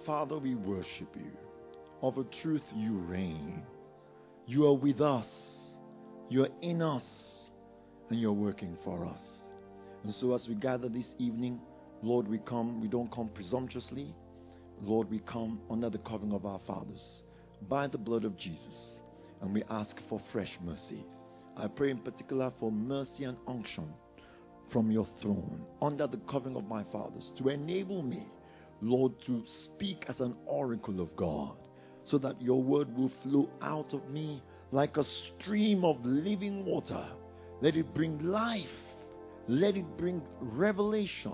Father, we worship you. Of a truth, you reign. You are with us. You are in us. And you're working for us. And so as we gather this evening, Lord, we don't come presumptuously. Lord, we come under the covering of our fathers by the blood of Jesus. And we ask for fresh mercy. I pray in particular for mercy and unction from your throne under the covering of my fathers to enable me, Lord, to speak as an oracle of God so that your word will flow out of me like a stream of living water. Let it bring life. Let it bring revelation,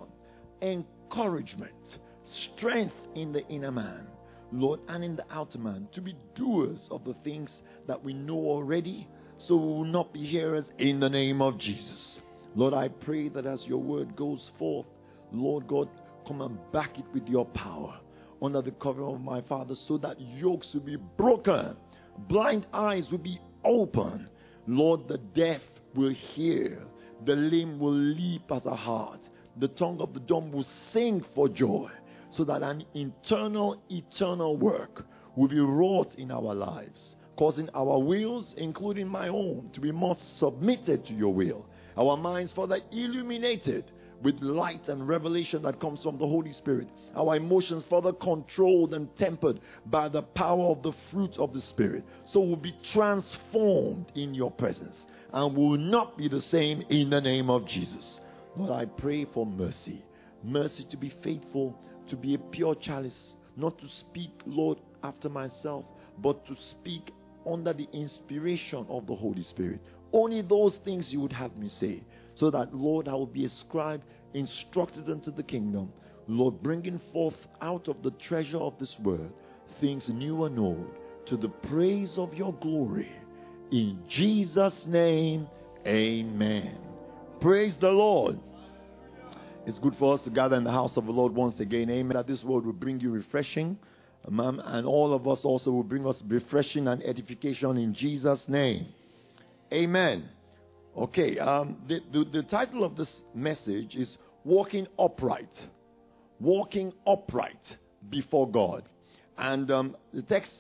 encouragement, strength in the inner man, Lord, and in the outer man, to be doers of the things that we know already, so we will not be hearers in the name of Jesus. Lord, I pray that as your word goes forth, Lord God, come and back it with your power under the covering of my Father, so that yokes will be broken, blind eyes will be open, Lord, the deaf will hear, the lame will leap as a hart, the tongue of the dumb will sing for joy, so that an internal, eternal work will be wrought in our lives, causing our wills, including my own, to be more submitted to your will. Our minds, Father, illuminated with light and revelation that comes from the Holy Spirit. Our emotions, Father, controlled and tempered by the power of the fruit of the Spirit. So we'll be transformed in your presence and will not be the same in the name of Jesus. Lord, I pray for mercy. Mercy to be faithful, to be a pure chalice, not to speak, Lord, after myself, but to speak under the inspiration of the Holy Spirit. Only those things you would have me say, so that, Lord, I will be a scribe instructed unto the kingdom, Lord, bringing forth out of the treasure of this word things new and old, to the praise of your glory. In Jesus' name, amen. Praise the Lord. It's good for us to gather in the house of the Lord once again. Amen. That this word will bring you refreshing. And all of us also will bring us refreshing and edification in Jesus' name. Amen. Okay. The title of this message is Walking Upright. Walking upright before God. And the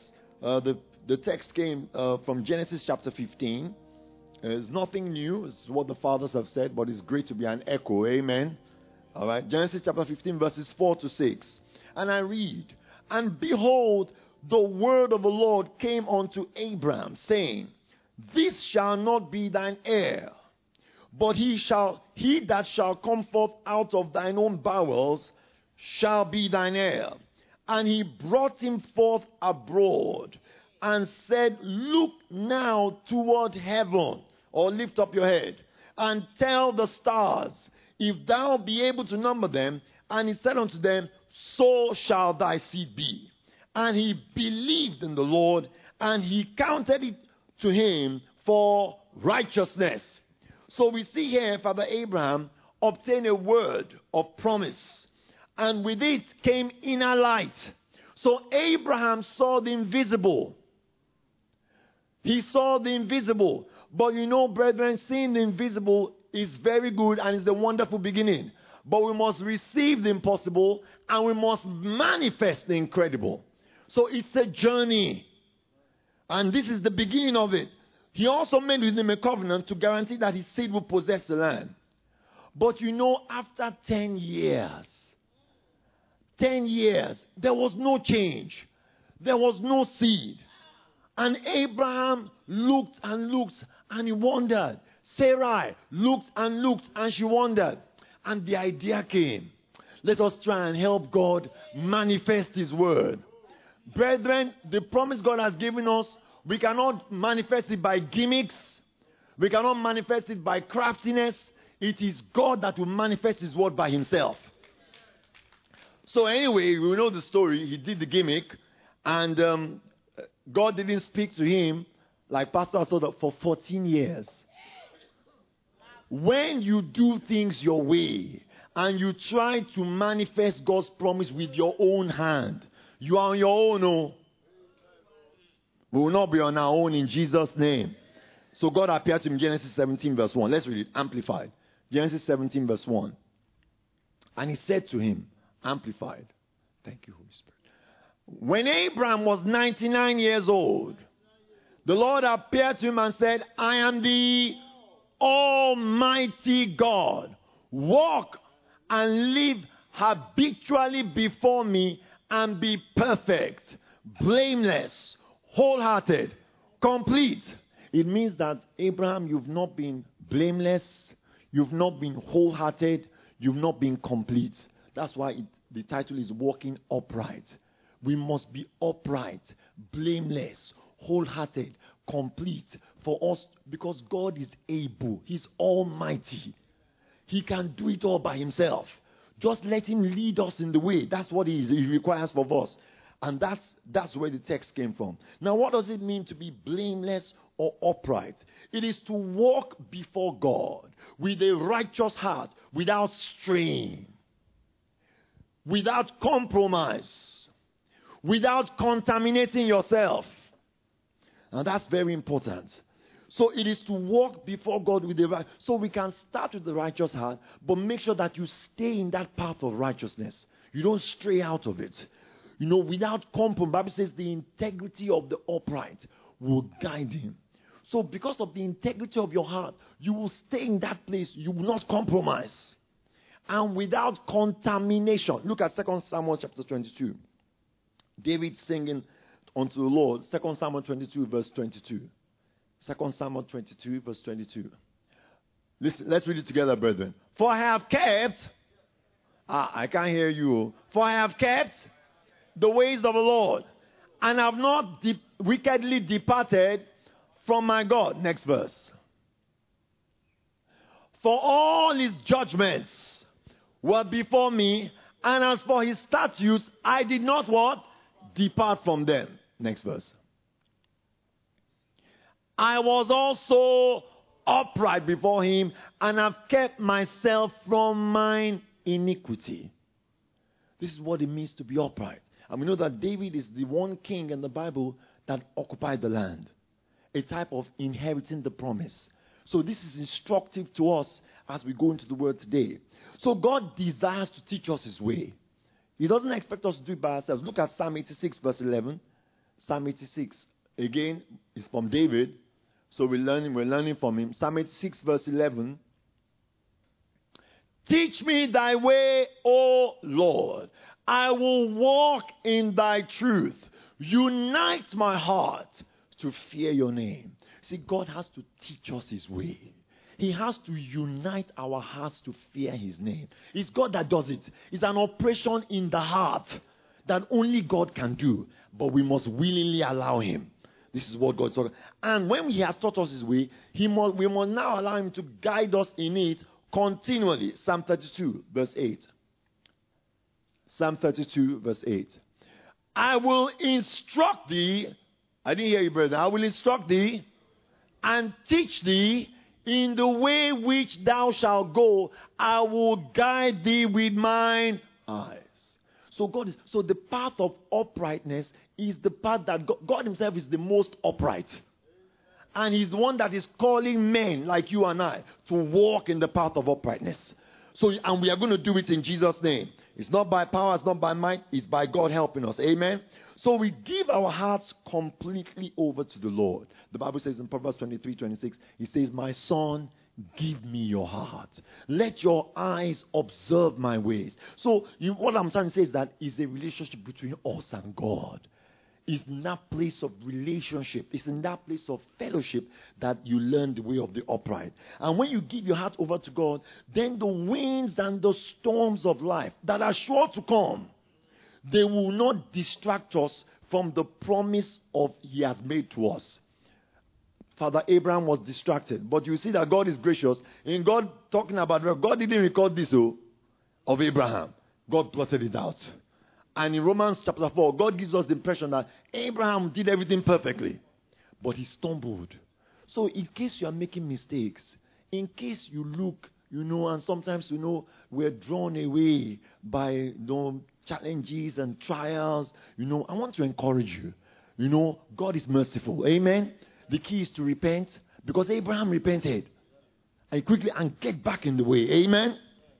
text came from Genesis chapter 15. It's nothing new. It's what the fathers have said, but it's great to be an echo. Amen. All right. Genesis chapter 15 verses 4 to 6. And I read, and behold, the word of the Lord came unto Abram, saying, this shall not be thine heir, but he that shall come forth out of thine own bowels shall be thine heir. And he brought him forth abroad and said, look now toward heaven, or lift up your head, and tell the stars, if thou be able to number them. And he said unto them, so shall thy seed be. And he believed in the Lord, and he counted it to him for righteousness. So we see here Father Abraham obtain a word of promise, and with it came inner light. So Abraham saw the invisible. He saw the invisible. But you know, brethren, seeing the invisible is very good and is a wonderful beginning. But we must receive the impossible and we must manifest the incredible. So it's a journey. And this is the beginning of it. He also made with him a covenant to guarantee that his seed will possess the land. But you know, after 10 years, there was no change. There was no seed. And Abraham looked and looked and he wondered. Sarai looked and looked and she wondered. And the idea came. Let us try and help God manifest his word. Brethren, the promise God has given us, we cannot manifest it by gimmicks. We cannot manifest it by craftiness. It is God that will manifest his word by himself. So anyway, we know the story. He did the gimmick. And God didn't speak to him, like Pastor said, for 14 years. When you do things your way and you try to manifest God's promise with your own hand, you are on your own. Oh. We will not be on our own in Jesus' name. So God appeared to him in Genesis 17 verse 1. Let's read it, amplified. Genesis 17 verse 1. And he said to him, amplified. Thank you, Holy Spirit. When Abraham was 99 years old, the Lord appeared to him and said, I am the Almighty God. Walk and live habitually before me and be perfect, blameless, wholehearted, complete. It means that, Abraham, you've not been blameless, you've not been wholehearted, you've not been complete. That's why the title is Walking Upright. We must be upright, blameless, wholehearted, complete for us, because God is able. He's almighty. He can do it all by himself. Just let him lead us in the way. That's what he requires of us. And that's where the text came from. Now, what does it mean to be blameless or upright? It is to walk before God with a righteous heart, without strain, without compromise, without contaminating yourself. And that's very important. So it is to walk before God with the right. So we can start with the righteous heart, but make sure that you stay in that path of righteousness. You don't stray out of it. Without compromise. The Bible says the integrity of the upright will guide him. So because of the integrity of your heart, you will stay in that place. You will not compromise. And without contamination. Look at 2 Samuel chapter 22. David singing unto the Lord. 2 Samuel 22 verse 22. 2 Samuel 22 verse 22. Listen, let's read it together, brethren. For I have kept... I can't hear you. For I have kept the ways of the Lord, and have not wickedly departed from my God. Next verse. For all his judgments were before me, and as for his statutes, I did not what? Depart from them. Next verse. I was also upright before him, and have kept myself from mine iniquity. This is what it means to be upright. And we know that David is the one king in the Bible that occupied the land. A type of inheriting the promise. So this is instructive to us as we go into the word today. So God desires to teach us his way. He doesn't expect us to do it by ourselves. Look at Psalm 86 verse 11. Psalm 86, again, is from David. So we're learning from him. Psalm 86 verse 11. Teach me thy way, O Lord. I will walk in thy truth. Unite my heart to fear your name. See, God has to teach us his way. He has to unite our hearts to fear his name. It's God that does it. It's an operation in the heart that only God can do. But we must willingly allow him. This is what God is talking. And when he has taught us his way, we must now allow him to guide us in it continually. Psalm 32 verse 8. Psalm 32 verse 8. I will instruct thee. I didn't hear you, brother. I will instruct thee and teach thee in the way which thou shalt go. I will guide thee with mine eyes. So the path of uprightness is the path that God himself is the most upright. And he's the one that is calling men like you and I to walk in the path of uprightness. And we are going to do it in Jesus' name. It's not by power, it's not by might, it's by God helping us. Amen. So we give our hearts completely over to the Lord. The Bible says in Proverbs 23:26, he says, my son, give me your heart. Let your eyes observe my ways. So what I'm trying to say is that it's a relationship between us and God. It's in that place of relationship. It's in that place of fellowship that you learn the way of the upright. And when you give your heart over to God, then the winds and the storms of life that are sure to come, they will not distract us from the promise of he has made to us. Father Abraham was distracted. But you see that God is gracious. In God talking about, God didn't record this of Abraham. God blotted it out. And in Romans chapter 4, God gives us the impression that Abraham did everything perfectly. But he stumbled. So in case you are making mistakes, in case you look, and sometimes, we're drawn away by challenges and trials, I want to encourage you. God is merciful. Amen. The key is to repent, because Abraham repented. And quickly and get back in the way. Amen.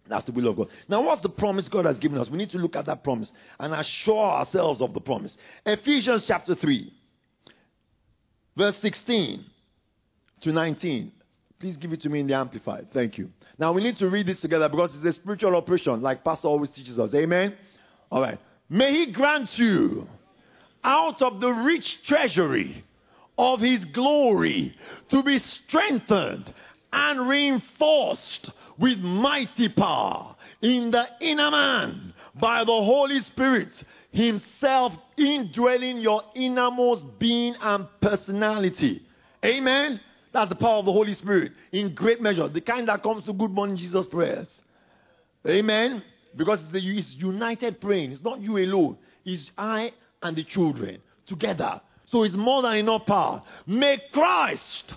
That's the will of God. Now, what's the promise God has given us? We need to look at that promise and assure ourselves of the promise. Ephesians chapter 3, verse 16 to 19. Please give it to me in the Amplified. Thank you. Now, we need to read this together because it's a spiritual operation, like Pastor always teaches us. Amen? All right. May He grant you, out of the rich treasury of His glory, to be strengthened and reinforced with mighty power in the inner man by the Holy Spirit Himself indwelling your innermost being and personality. Amen? That's the power of the Holy Spirit in great measure. The kind that comes to Good Morning Jesus prayers. Amen? Because it's united praying. It's not you alone. It's I and the children together. So it's more than enough power. May Christ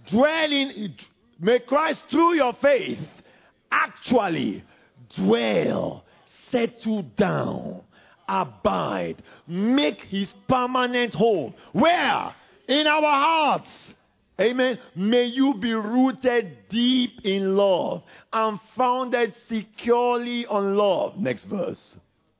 through your faith actually dwell, settle down, abide, make His permanent home. Where? In our hearts. Amen. May you be rooted deep in love and founded securely on love. Next verse.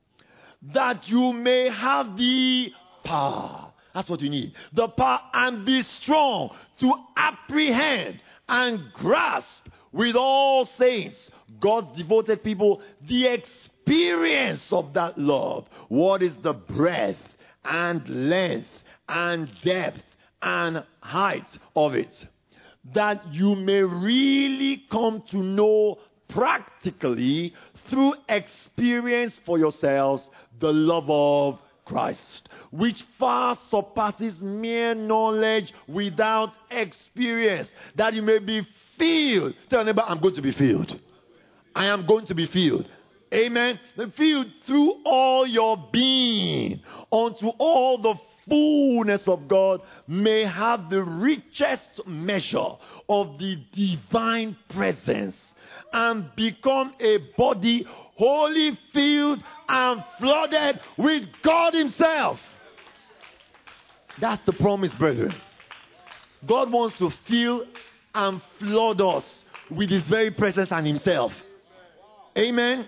That you may have the power. That's what you need. The power, and be strong to apprehend and grasp with all saints, God's devoted people, the experience of that love. What is the breadth and length and depth and height of it? That you may really come to know practically through experience for yourselves the love of Christ, which far surpasses mere knowledge without experience, that you may be filled. Tell your neighbor, I'm going to be filled. I am going to be filled. Amen. Filled through all your being, unto all the fullness of God may have the richest measure of the divine presence, and become a body wholly filled and flooded with God Himself. That's the promise, brethren. God wants to fill and flood us with His very presence and Himself. Amen.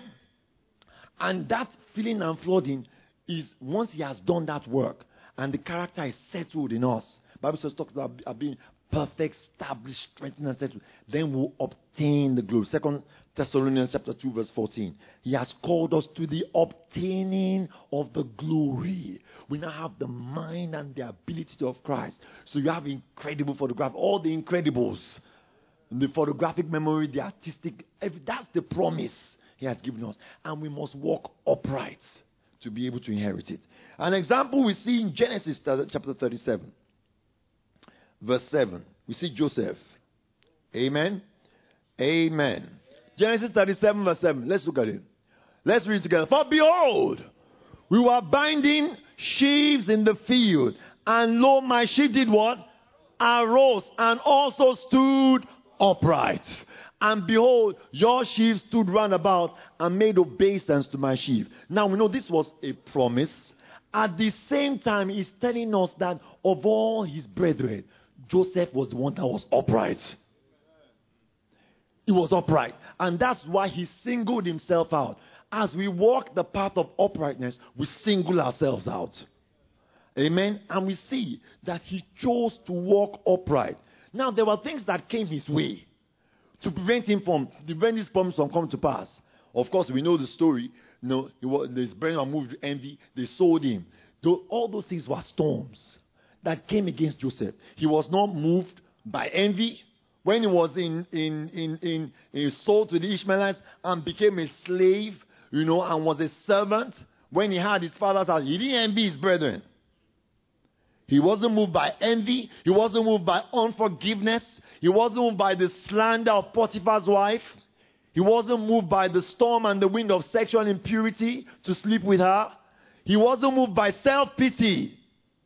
And that filling and flooding is once He has done that work and the character is settled in us. Bible says talks about being perfect, established, strengthened, and settled. Then we'll obtain the glory. 2 Thessalonians chapter 2 verse 14. He has called us to the obtaining of the glory. We now have the mind and the ability of Christ. So you have incredible photograph, all the incredibles. The photographic memory, the artistic, that's the promise He has given us. And we must walk upright to be able to inherit it. An example we see in Genesis chapter 37. Verse 7. We see Joseph. Amen. Amen. Genesis 37 verse 7. Let's look at it. Let's read it together. For behold, we were binding sheaves in the field, and lo, my sheep did what? Arose, and also stood upright. And behold, your sheep stood round about and made obeisance to my sheep. Now we know this was a promise. At the same time, He's telling us that of all His brethren, Joseph was the one that was upright. He was upright. And that's why He singled Himself out. As we walk the path of uprightness, we single ourselves out. Amen. And we see that He chose to walk upright. Now, there were things that came His way to prevent this promise from coming to pass. Of course, we know the story. His brethren were moved with envy. They sold him. All those things were storms that came against Joseph. He was not moved by envy. When he was sold to the Ishmaelites and became a slave, and was a servant, when he had his father's house, he didn't envy his brethren. He wasn't moved by envy. He wasn't moved by unforgiveness. He wasn't moved by the slander of Potiphar's wife. He wasn't moved by the storm and the wind of sexual impurity to sleep with her. He wasn't moved by self-pity.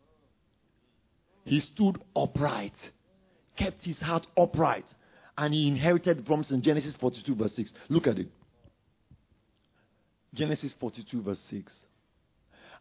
He stood upright, kept his heart upright, and he inherited the promise in Genesis 42 verse 6. Look at it. Genesis 42 verse 6.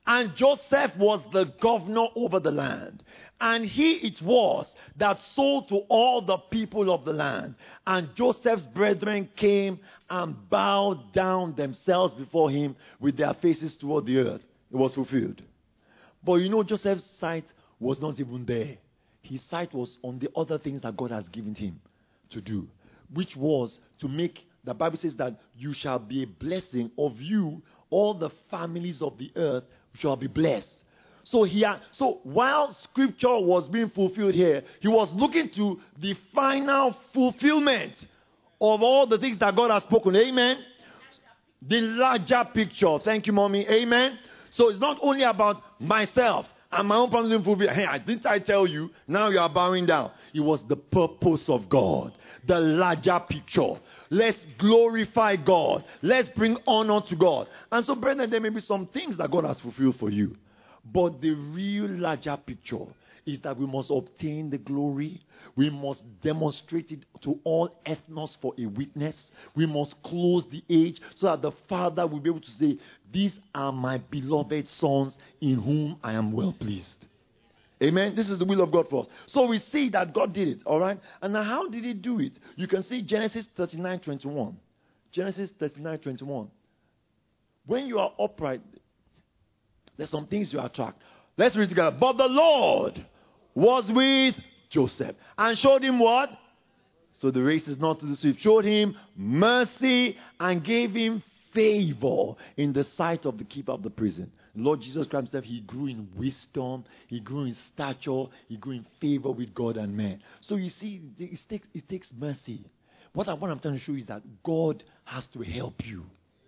And Joseph was the governor over the land. And he it was that sold to all the people of the land. And Joseph's brethren came and bowed down themselves before him with their faces toward the earth. It was fulfilled. But you know, Joseph's sight was not even there. His sight was on the other things that God has given him to do, which was to make, the Bible says that you shall be a blessing of you, all the families of the earth shall be blessed. So while scripture was being fulfilled here, he was looking to the final fulfillment of all the things that God has spoken. Amen. The larger picture. Thank you, mommy. Amen. So it's not only about myself and my own problems fulfilled. Hey, didn't I tell you? Now you are bowing down. It was the purpose of God. The larger picture. Let's glorify God. Let's bring honor to God. And so, brethren, there may be some things that God has fulfilled for you. But the real larger picture is that we must obtain the glory. We must demonstrate it to all ethnos for a witness. We must close the age so that the Father will be able to say, these are my beloved sons in whom I am well pleased. Amen. This is the will of God for us. So we see that God did it. All right. And now how did he do it? You can see Genesis 39:21. Genesis 39:21. When you are upright, there's some things you attract. Let's read together. But the Lord was with Joseph and showed him what? So the race is not to the swift. Showed him mercy and gave him favor in the sight of the keeper of the prison. Lord Jesus Christ himself, he grew in wisdom, he grew in stature, he grew in favor with God and man. So you see, it takes mercy. What I'm trying to show you is that God has to help you.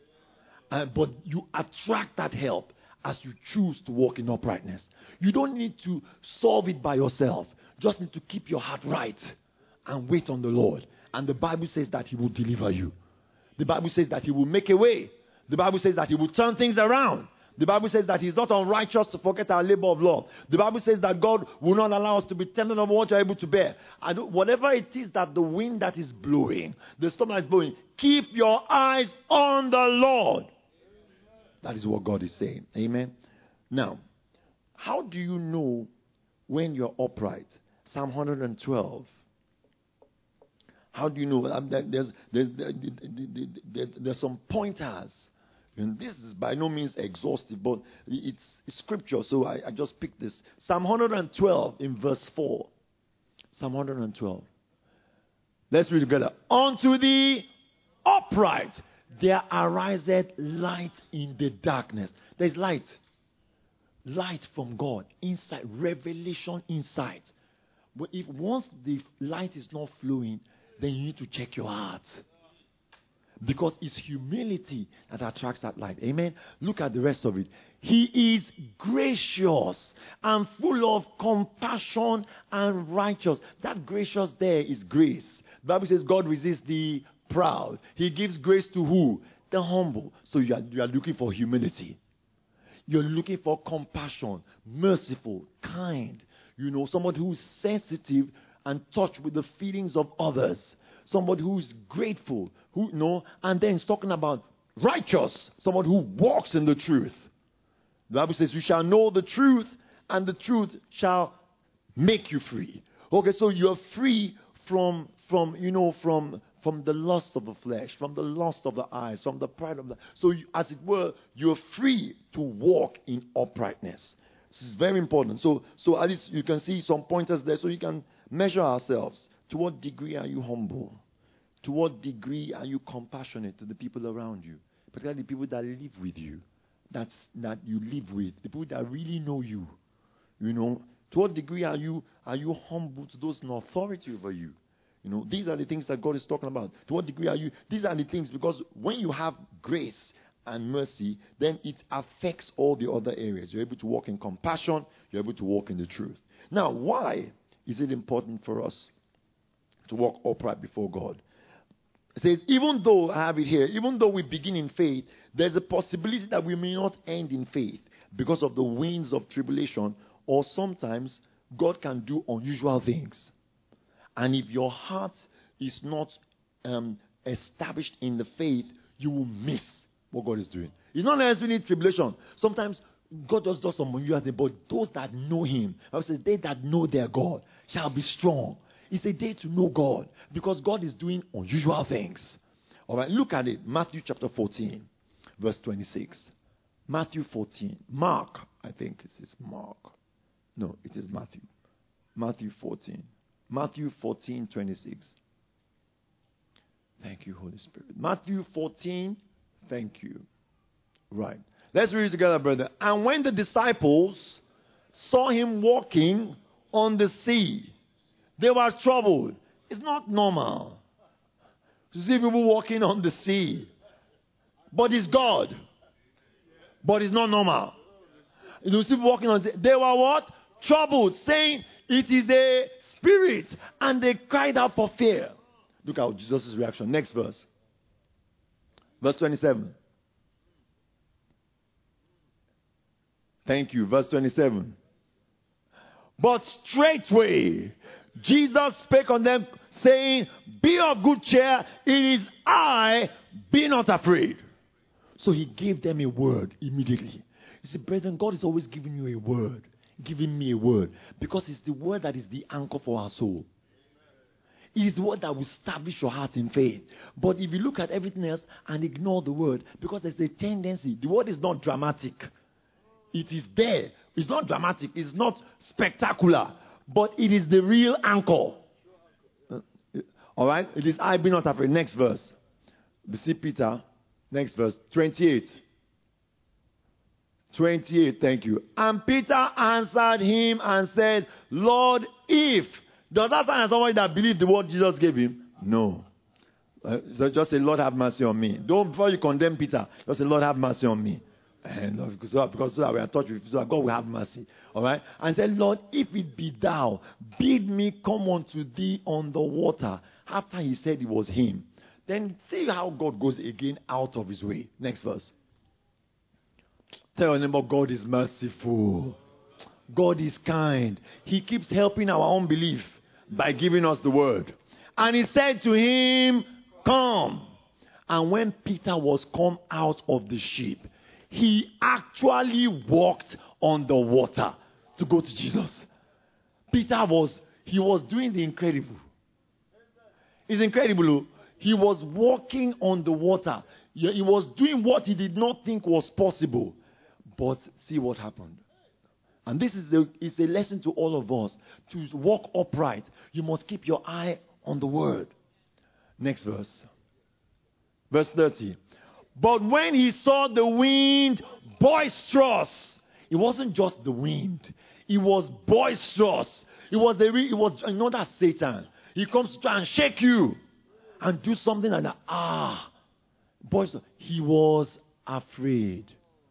But you attract that help as you choose to walk in uprightness. You don't need to solve it by yourself. Just need to keep your heart right and wait on the Lord. And the Bible says that he will deliver you. The Bible says that he will make a way. The Bible says that he will turn things around. The Bible says that he's not unrighteous to forget our labor of love. The Bible says that God will not allow us to be tempted over what you're able to bear. Whatever it is that the wind that is blowing, the storm that is blowing, keep your eyes on the Lord. That is what God is saying. Amen. Now, how do you know when you're upright? Psalm 112. How do you know? There's some pointers. And this is by no means exhaustive, but it's scripture, so I just picked this. Psalm 112 in verse 4. Psalm 112. Let's read together. Unto the upright there ariseth light in the darkness. There's light. Light from God. Insight. Revelation insight. But if once the light is not flowing, then you need to check your heart. Because it's humility that attracts that light. Amen. Look at the rest of it. He is gracious and full of compassion and righteous. That gracious there is grace. The Bible says God resists the proud. He gives grace to who? The humble. So you are looking for humility. You're looking for compassion, merciful, kind. You know, somebody who's sensitive and touched with the feelings of others. Somebody who is grateful, and then it's talking about righteous, someone who walks in the truth. The Bible says, you shall know the truth, and the truth shall make you free. Okay, so you're free from the lust of the flesh, from the lust of the eyes, from the pride of the... So, as it were, you're free to walk in uprightness. This is very important. So at least you can see some pointers there so you can measure ourselves. To what degree are you humble? To what degree are you compassionate to the people around you? Particularly the people that live with you, that you live with, the people that really know you. You know, to what degree are you humble to those in authority over you? You know, these are the things that God is talking about. To what degree are you? These are the things, because when you have grace and mercy, then it affects all the other areas. You're able to walk in compassion. You're able to walk in the truth. Now, why is it important for us to walk upright before God? It says, even though, I have it here, even though we begin in faith, there's a possibility that we may not end in faith because of the winds of tribulation, or sometimes God can do unusual things. And if your heart is not established in the faith, you will miss what God is doing. It's not necessarily tribulation. Sometimes God does some unusual things, but those that know Him, I say, they that know their God shall be strong. It's a day to know God because God is doing unusual things. All right, look at it. Matthew chapter 14, verse 26. Matthew 14. Mark, I think it is Mark. No, it is Matthew. Matthew 14. Matthew 14, 26. Thank you, Holy Spirit. Matthew 14, thank you. Right. Let's read it together, brother. And when the disciples saw him walking on the sea, they were troubled. It's not normal to see people walking on the sea. But it's God. But it's not normal. You see people walking on the sea. They were what? Troubled, saying, it is a spirit. And they cried out for fear. Look at Jesus' reaction. Next verse. Verse 27. Thank you. Verse 27. But straightway Jesus spake on them, saying, be of good cheer, it is I, be not afraid. So he gave them a word immediately. You see, brethren, God is always giving you a word, giving me a word, because it's the word that is the anchor for our soul. It is the word that will establish your heart in faith. But if you look at everything else and ignore the word, because there's a tendency, the word is not dramatic. It is there. It's not dramatic. It's not spectacular. But it is the real anchor. All right? It is I, be not afraid. Next verse. We see Peter. Next verse. 28. 28, thank you. And Peter answered him and said, Lord, if. Does that sound like somebody that believed the word Jesus gave him? No. So just say, Lord, have mercy on me. Don't, before you condemn Peter, just say, Lord, have mercy on me. And because so that we are touched with, so that God will have mercy. All right? And said, Lord, if it be thou, bid me come unto thee on the water. After he said it was him. Then see how God goes again out of his way. Next verse. Tell your neighbor, God is merciful. God is kind. He keeps helping our unbelief by giving us the word. And he said to him, come. And when Peter was come out of the ship, he actually walked on the water to go to Jesus. Peter was doing the incredible. It's incredible. He was walking on the water. He was doing what he did not think was possible. But see what happened. And this is a lesson to all of us. To walk upright, you must keep your eye on the word. Next verse. Verse 30. But when he saw the wind boisterous, it wasn't just the wind. It was boisterous. It was another Satan. He comes to try and shake you and do something like that. Boisterous. He was afraid.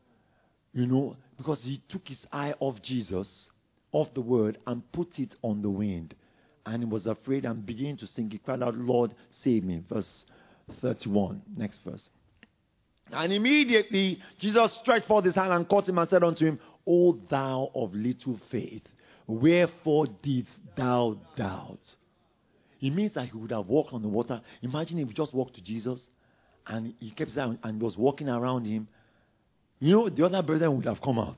Because he took his eye off Jesus, off the word, and put it on the wind. And he was afraid and began to sink. He cried out, Lord, save me. Verse 31. Next verse. And immediately Jesus stretched forth his hand and caught him and said unto him, O thou of little faith, wherefore didst thou doubt? It means that he would have walked on the water. Imagine if he just walked to Jesus and he kept his eye and was walking around him. The other brethren would have come out.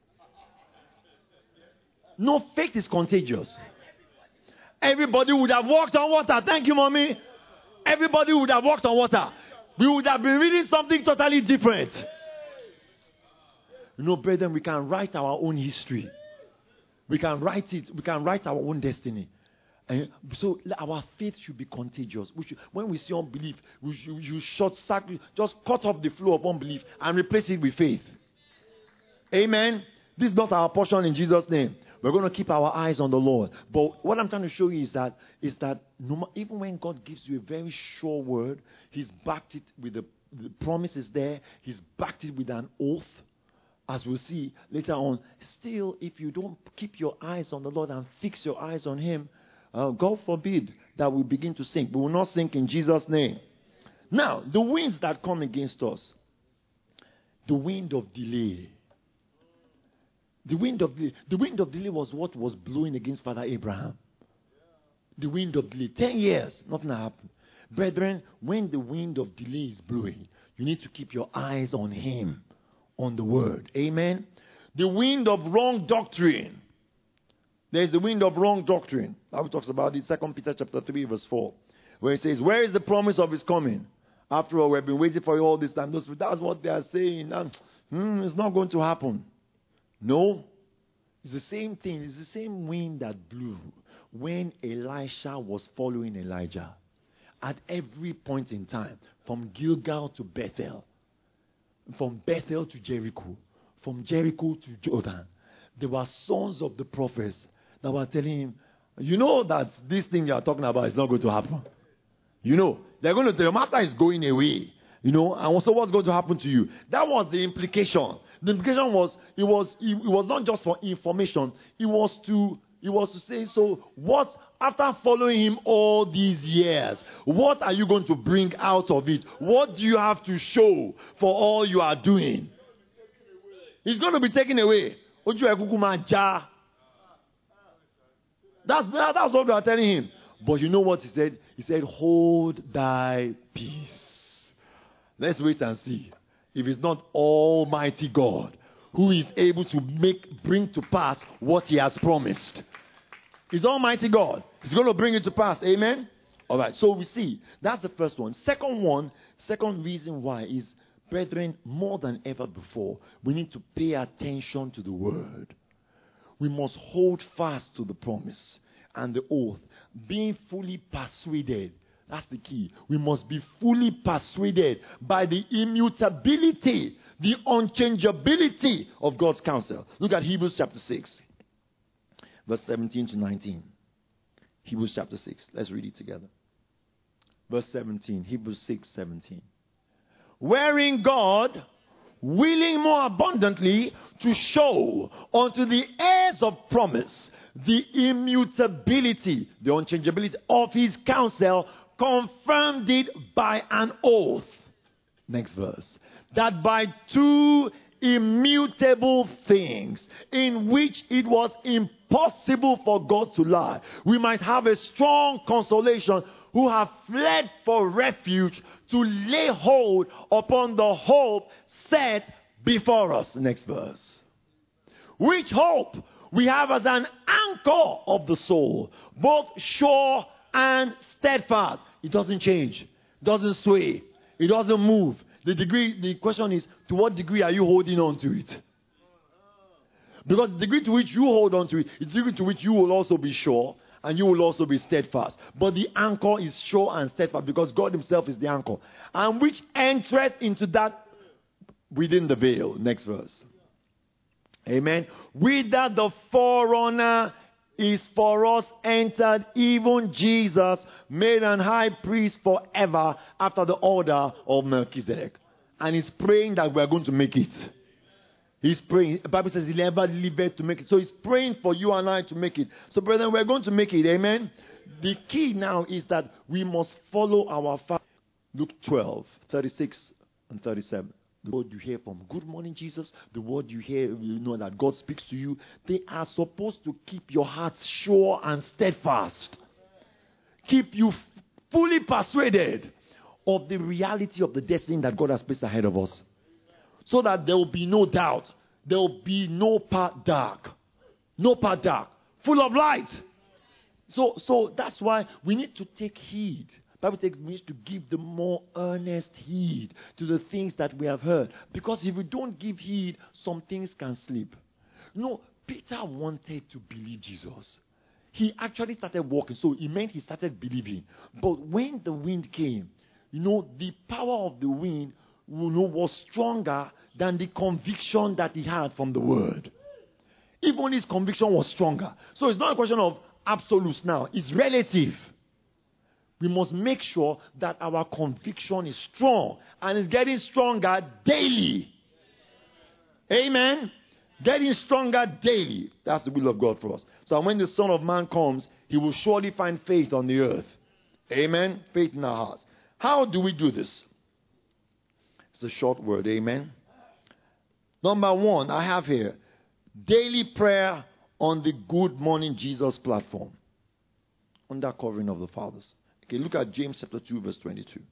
No, faith is contagious. Everybody would have walked on water. Thank you, mommy. Everybody would have walked on water. We would have been reading something totally different. Brethren, we can write our own history. We can write it. We can write our own destiny. And so our faith should be contagious. When we see unbelief, you short circuit, just cut off the flow of unbelief and replace it with faith. Amen. This is not our portion in Jesus' name. We're going to keep our eyes on the Lord. But what I'm trying to show you is that even when God gives you a very sure word, He's backed it with the promises there. He's backed it with an oath. As we'll see later on. Still, if you don't keep your eyes on the Lord and fix your eyes on Him, God forbid that we begin to sink. We will not sink in Jesus' name. Now, the winds that come against us. The wind of delay. The wind of delay was what was blowing against Father Abraham. The wind of delay. 10 years, nothing happened. Brethren, when the wind of delay is blowing, you need to keep your eyes on Him, on the Word. Amen? The wind of wrong doctrine. There is the wind of wrong doctrine. The Bible talks about it, 2 Peter chapter 3, verse 4. Where it says, where is the promise of his coming? After all, we've been waiting for you all this time. That's what they are saying. It's not going to happen. No. It's the same thing. It's the same wind that blew when Elisha was following Elijah. At every point in time. From Gilgal to Bethel. From Bethel to Jericho. From Jericho to Jordan. There were sons of the prophets that were telling him, you know that this thing you are talking about is not going to happen. You know, they're going to tell you, matter is going away. You know, and also what's going to happen to you? That was the implication. The implication was, it was not just for information. It was to say, so what, after following him all these years, what are you going to bring out of it? What do you have to show for all you are doing? It's going to be taken away. That's what we are telling him. But you know what he said? He said, hold thy peace. Let's wait and see if it's not Almighty God who is able to bring to pass what he has promised. It's Almighty God. He's going to bring it to pass. Amen? All right. So we see. That's the first one. Second reason why is, brethren, more than ever before, we need to pay attention to the word. We must hold fast to the promise and the oath, being fully persuaded. That's the key. We must be fully persuaded by the immutability, the unchangeability of God's counsel. Look at Hebrews chapter 6, verse 17 to 19. Hebrews chapter 6. Let's read it together. Verse 17. Hebrews 6, 17. Wherein God, willing more abundantly to show unto the heirs of promise the immutability, the unchangeability of his counsel, confirmed it by an oath. Next verse. That by two immutable things, in which it was impossible for God to lie, we might have a strong consolation, who have fled for refuge, to lay hold upon the hope set before us. Next verse. Which hope we have as an anchor of the soul, both sure and steadfast. It doesn't change. It doesn't sway. It doesn't move. The question is, to what degree are you holding on to it? Because the degree to which you hold on to it is the degree to which you will also be sure and you will also be steadfast. But the anchor is sure and steadfast because God himself is the anchor. And which entereth into that within the veil. Next verse. Amen. With that the forerunner is for us entered, even Jesus, made an high priest forever after the order of Melchizedek. And he's praying that we are going to make it. He's praying. The Bible says he never lived to make it. So he's praying for you and I to make it. So brethren, we're going to make it. Amen. The key now is that we must follow our Father. Luke 12, 36 and 37. The word you hear from Good Morning Jesus, the word you hear, you know that God speaks to you, they are supposed to keep your hearts sure and steadfast. Keep you fully persuaded of the reality of the destiny that God has placed ahead of us. So that there will be no doubt. There will be no part dark. No part dark. Full of light. So that's why we need to take heed. Bible takes me to give the more earnest heed to the things that we have heard. Because if we don't give heed, some things can slip. No, Peter wanted to believe Jesus. He actually started walking, so it meant he started believing. But when the wind came, the power of the wind was stronger than the conviction that he had from the word. Even his conviction was stronger. So it's not a question of absolutes now. It's relative. We must make sure that our conviction is strong and is getting stronger daily. Amen. Getting stronger daily. That's the will of God for us. So when the Son of Man comes, he will surely find faith on the earth. Amen. Faith in our hearts. How do we do this? It's a short word. Amen. Number one, I have here daily prayer on the Good Morning Jesus platform. Under covering of the fathers. Okay, look at James chapter 2, verse 22.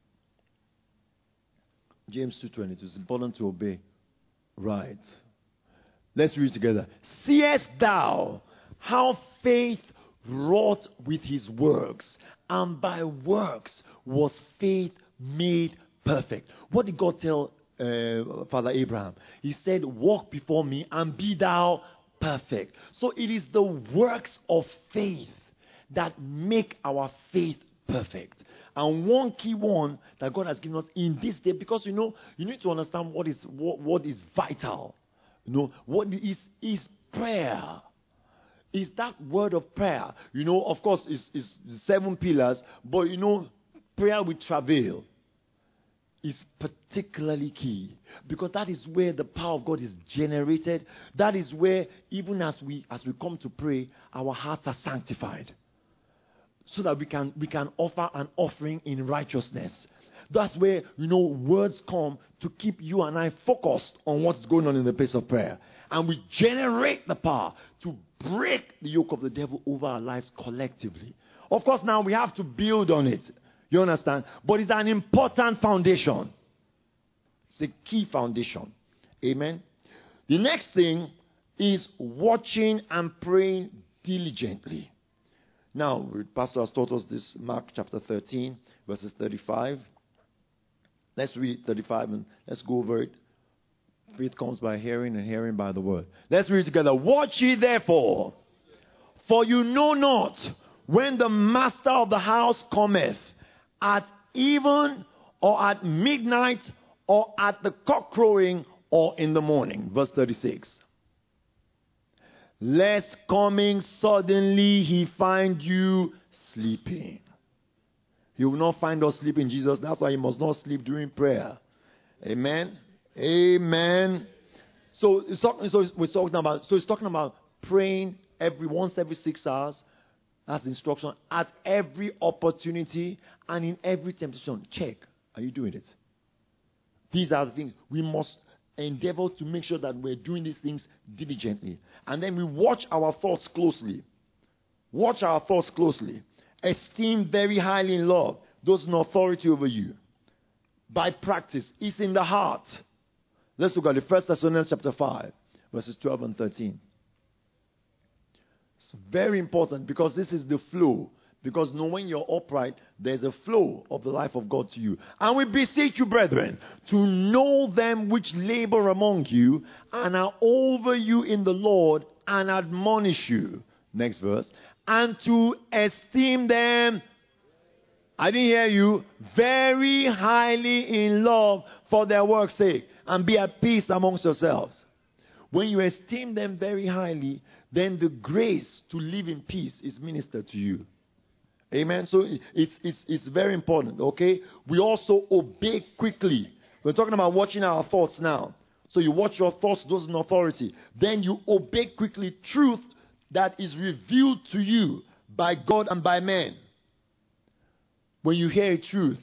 James 2:22. It's important to obey. Right. Let's read together. Seest thou how faith wrought with his works, and by works was faith made perfect. What did God tell Father Abraham? He said, walk before me and be thou perfect. So it is the works of faith that make our faith perfect. And one key one that God has given us in this day, because you need to understand what is vital. What is prayer. Is that word of prayer. Of course, it's 7 pillars, but prayer with travail is particularly key, because that is where the power of God is generated. That is where, even as we come to pray, our hearts are sanctified, so that we can offer an offering in righteousness. That's where words come to keep you and I focused on what's going on in the place of prayer, and we generate the power to break the yoke of the devil over our lives collectively. Of course, now we have to build on it. You understand? But it's an important foundation. It's a key foundation. Amen. The next thing is watching and praying diligently. Now, Pastor has taught us this, Mark chapter 13, verses 35. Let's read 35 and let's go over it. Faith comes by hearing, and hearing by the word. Let's read together. Watch ye therefore, for you know not when the master of the house cometh, at even or at midnight or at the cock crowing or in the morning. Verse 36. Lest coming suddenly he find you sleeping. He will not find us sleeping, Jesus. That's why you must not sleep during prayer. Amen. Amen. So it's talking about praying once every 6 hours. That's instruction. At every opportunity and in every temptation. Check. Are you doing it? These are the things we must endeavor to make sure that we're doing these things diligently. And then we watch our thoughts closely. Watch our thoughts closely. Esteem very highly in love those in authority over you. By practice. It's in the heart. Let's look at the 1 Thessalonians chapter 5, verses 12 and 13. It's very important, because this is the flow. Because knowing you're upright, there's a flow of the life of God to you. And we beseech you, brethren, to know them which labor among you and are over you in the Lord and admonish you. Next verse. And to esteem them, I didn't hear you, very highly in love for their work's sake, and be at peace amongst yourselves. When you esteem them very highly, then the grace to live in peace is ministered to you. Amen. So it's very important. Okay. We also obey quickly. We're talking about watching our thoughts now. So you watch your thoughts, those in authority. Then you obey quickly truth that is revealed to you by God and by men. When you hear a truth,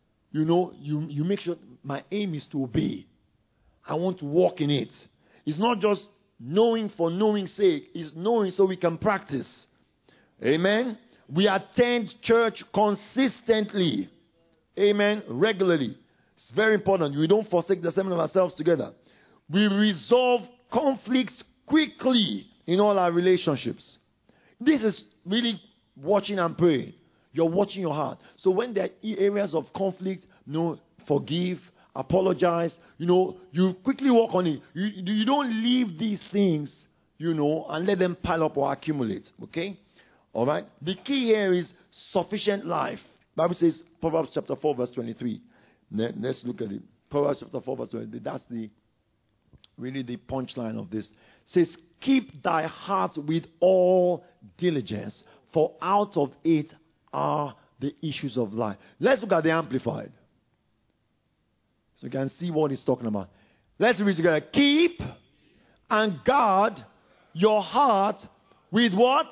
you make sure my aim is to obey. I want to walk in it. It's not just knowing for knowing's sake. It's knowing so we can practice. Amen. We attend church consistently. Amen. Regularly. It's very important. We don't forsake the assembling of ourselves together. We resolve conflicts quickly in all our relationships. This is really watching and praying. You're watching your heart. So when there are areas of conflict, forgive, apologize, you quickly work on it. You don't leave these things, and let them pile up or accumulate. Okay? All right? The key here is sufficient life. Bible says, Proverbs chapter 4, verse 23. Let's look at it. Proverbs chapter 4, verse 23. That's really the punchline of this. It says, keep thy heart with all diligence, for out of it are the issues of life. Let's look at the Amplified, so you can see what he's talking about. Let's read together. Keep and guard your heart with what?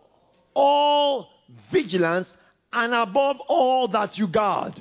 All vigilance, and above all that you guard.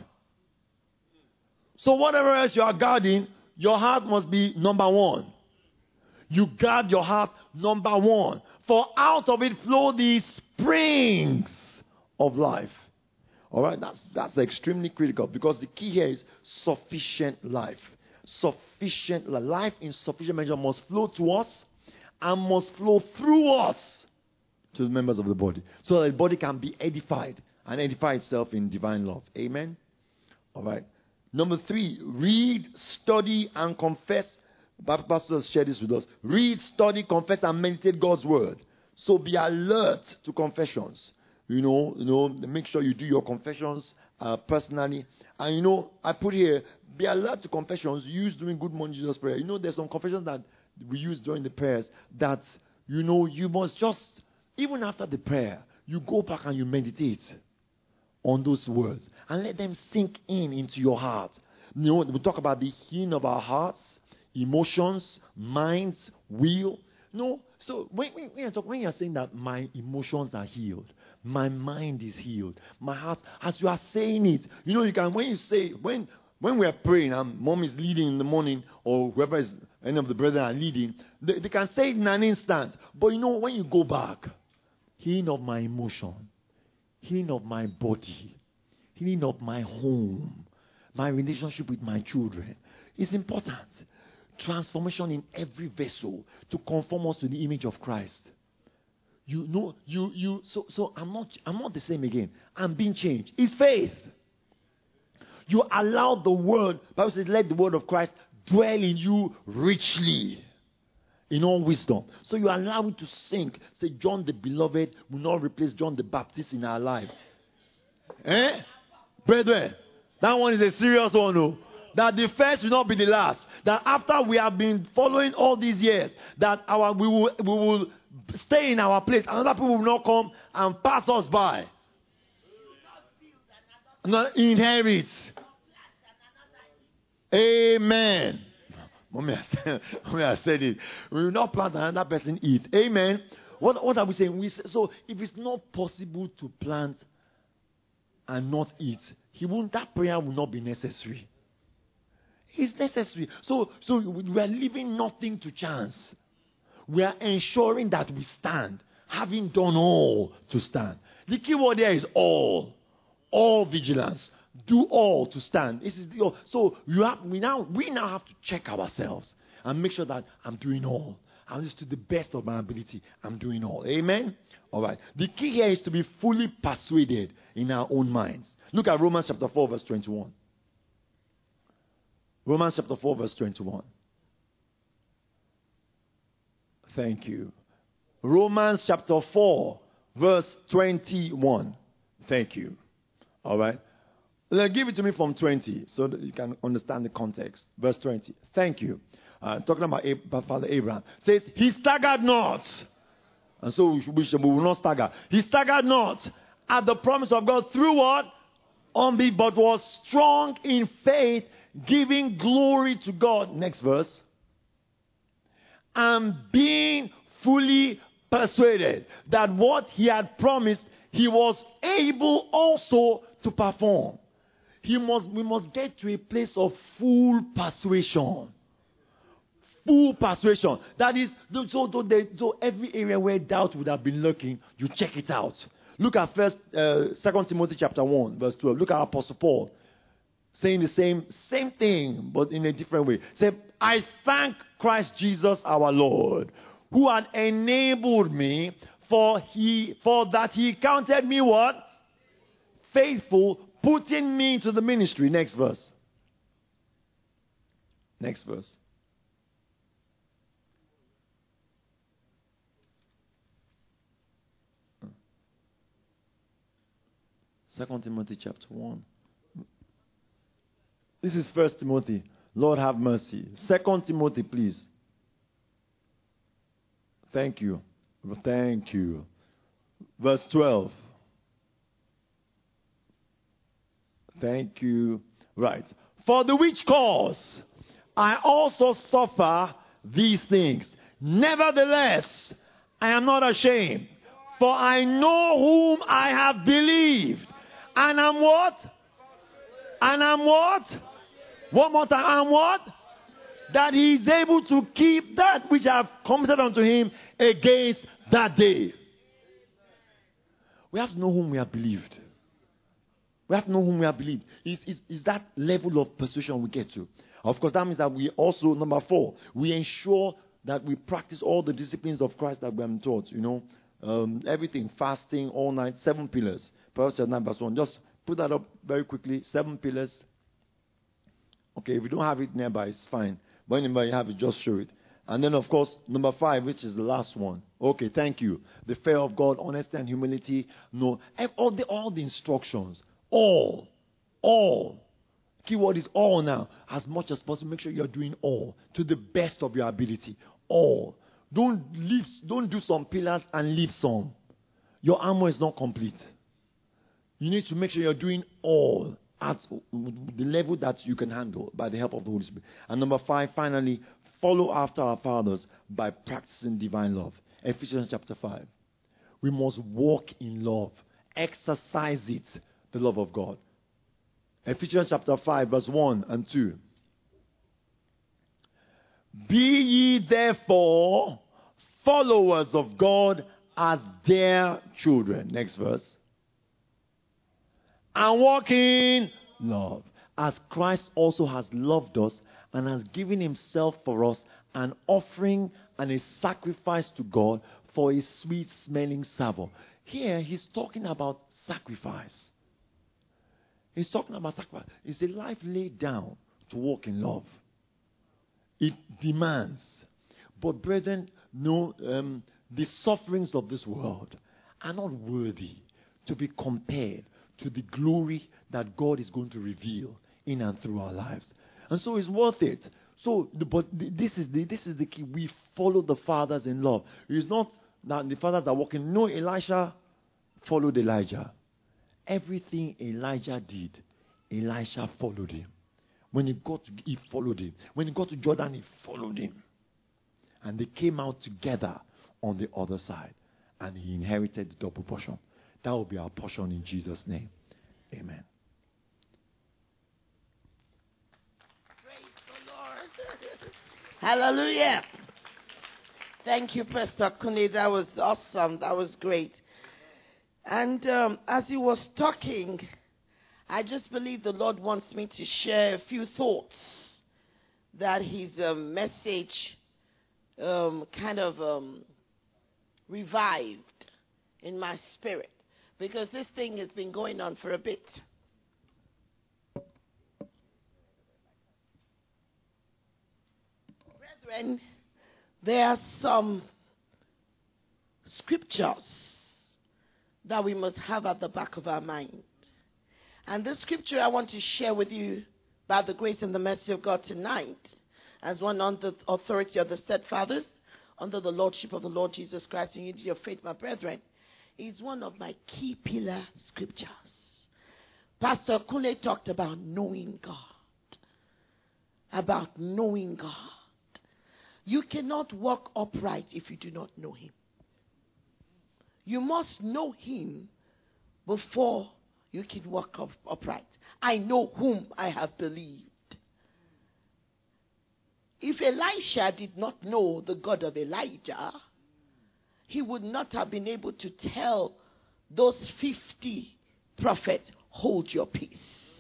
So whatever else you are guarding, your heart must be number one. You guard your heart number one. For out of it flow the springs of life. All right, that's extremely critical, because the key here is sufficient life. Sufficient life in sufficient measure must flow to us, and must flow through us to the members of the body, so that the body can be edified and edify itself in divine love. Amen? All right. Number 3, read, study, and confess. Pastor shared this with us. Read, study, confess, and meditate God's word. So be alert to confessions. Make sure you do your confessions personally. And I put here, be alert to confessions used during Good Morning Jesus prayer. There's some confessions that we use during the prayers that, you must just, even after the prayer, you go back and you meditate on those words and let them sink into your heart. We talk about the healing of our hearts, emotions, minds, will. So when you're saying that my emotions are healed, my mind is healed, my heart, as you are saying it, you can, when we are praying and mom is leading in the morning, or whoever is, any of the brethren are leading, they can say it in an instant. But when you go back, healing of my emotion, healing of my body, healing of my home, my relationship with my children is important. Transformation in every vessel to conform us to the image of Christ. So I'm not the same again. I'm being changed. It's faith. You allow the word, Bible says, let the word of Christ dwell in you richly in all wisdom. So you allow it to sink. Say, John the Beloved will not replace John the Baptist in our lives. Brethren, that one is a serious one, no? That the first will not be the last. That after we have been following all these years, that we will stay in our place. Another people will not come and pass us by. Not inherit. Amen. Mommy I said it. We will not plant and another person eat. Amen. What are we saying? So if it's not possible to plant and not eat, that prayer will not be necessary. It's necessary. So we are leaving nothing to chance. We are ensuring that we stand, having done all to stand. The key word there is all. All vigilance. Do all to stand. So we now have to check ourselves and make sure that I'm doing all. I'm just to the best of my ability. I'm doing all. Amen? All right. The key here is to be fully persuaded in our own minds. Look at Romans chapter 4 verse 21. Romans chapter 4 verse 21. Thank you. Romans chapter 4 verse 21. Thank you. All right. Give it to me from 20 so that you can understand the context. Verse 20. Thank you. Talking about Father Abraham. Says, he staggered not. And so we will not stagger. He staggered not at the promise of God through what? Unbelief, but was strong in faith, giving glory to God. Next verse. And being fully persuaded that what he had promised, he was able also to perform. We must get to a place of full persuasion. Full persuasion. That is, so every area where doubt would have been lurking, you check it out. Look at 2 Timothy chapter 1, verse 12. Look at Apostle Paul saying the same thing, but in a different way. Say, I thank Christ Jesus our Lord, who had enabled me, for that he counted me what? Faithful, putting me into the ministry. Next verse. Next verse. Second Timothy chapter 1. This is 1 Timothy. Lord have mercy. 2 Timothy, please. Thank you. Thank you. Verse 12. Thank you. Right. For the which cause I also suffer these things. Nevertheless, I am not ashamed. For I know whom I have believed. And I'm what? And I'm what? One more time. I'm what? That he is able to keep that which I have committed unto him against that day. We have to know whom we have believed. We have to know whom we have believed. Is that level of persuasion we get to. Of course, that means that we also, number 4, we ensure that we practice all the disciplines of Christ that we have been taught. Everything, fasting all night, 7 pillars. Proverbs 9 verse 1. Just put that up very quickly. 7 pillars. Okay, if you don't have it nearby, it's fine. But anybody have it, just show it. And then, of course, number 5, which is the last one. Okay, thank you. The fear of God, honesty and humility. No, all the instructions. All. Keyword is all now. As much as possible, make sure you're doing all to the best of your ability. All. Don't do some pillars and leave some. Your armor is not complete. You need to make sure you're doing all at the level that you can handle by the help of the Holy Spirit. And number 5, finally, follow after our fathers by practicing divine love. Ephesians chapter 5. We must walk in love. Exercise it, the love of God. Ephesians chapter 5 verse 1 and 2. Be ye therefore followers of God as dear children. Next verse. And walk in love, as Christ also has loved us and has given himself for us, an offering and a sacrifice to God for a sweet-smelling savour. Here he's talking about sacrifice. He's talking about sacrifice. It's a life laid down to walk in love. It demands. But brethren, the sufferings of this world are not worthy to be compared to the glory that God is going to reveal in and through our lives. And so it's worth it. This is the key. We follow the fathers in love. It's not that the fathers are walking. No, Elisha followed Elijah. Everything Elijah did, Elisha followed him. He followed him. When he got to Jordan, he followed him. And they came out together on the other side. And he inherited the double portion. That will be our portion in Jesus' name. Amen. Praise the Lord. Hallelujah. Thank you, Pastor Kune. That was awesome. That was great. And as he was talking, I just believe the Lord wants me to share a few thoughts that his message revived in my spirit. Because this thing has been going on for a bit. Brethren, there are some scriptures that we must have at the back of our mind. And this scripture I want to share with you by the grace and the mercy of God tonight, as one under the authority of the said fathers, under the lordship of the Lord Jesus Christ in unity of faith, my brethren, is one of my key pillar scriptures. Pastor Kune talked about knowing God. About knowing God. You cannot walk upright if you do not know him. You must know him before you can walk upright. I know whom I have believed. If Elisha did not know the God of Elijah, he would not have been able to tell those 50 prophets, hold your peace.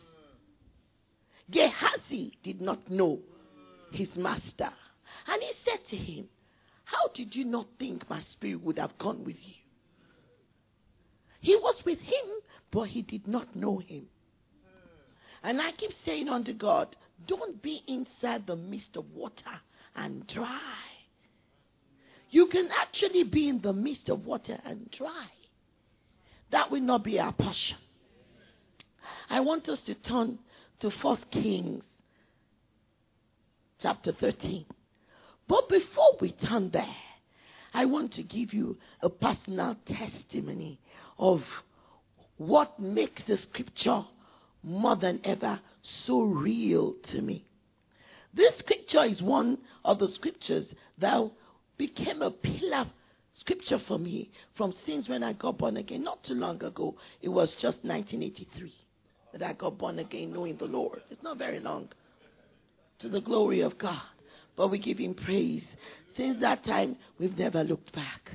Gehazi did not know his master. And he said to him, how did you not think my spirit would have gone with you? He was with him, but he did not know him. And I keep saying unto God, don't be inside the midst of water and dry. You can actually be in the midst of water and dry. That will not be our portion. I want us to turn to 1 Kings chapter 13. But before we turn there, I want to give you a personal testimony of what makes the scripture more than ever so real to me. This scripture is one of the scriptures that became a pillar scripture for me from since when I got born again. Not too long ago. It was just 1983 that I got born again knowing the Lord. It's not very long. To the glory of God. But we give him praise. Since that time, we've never looked back.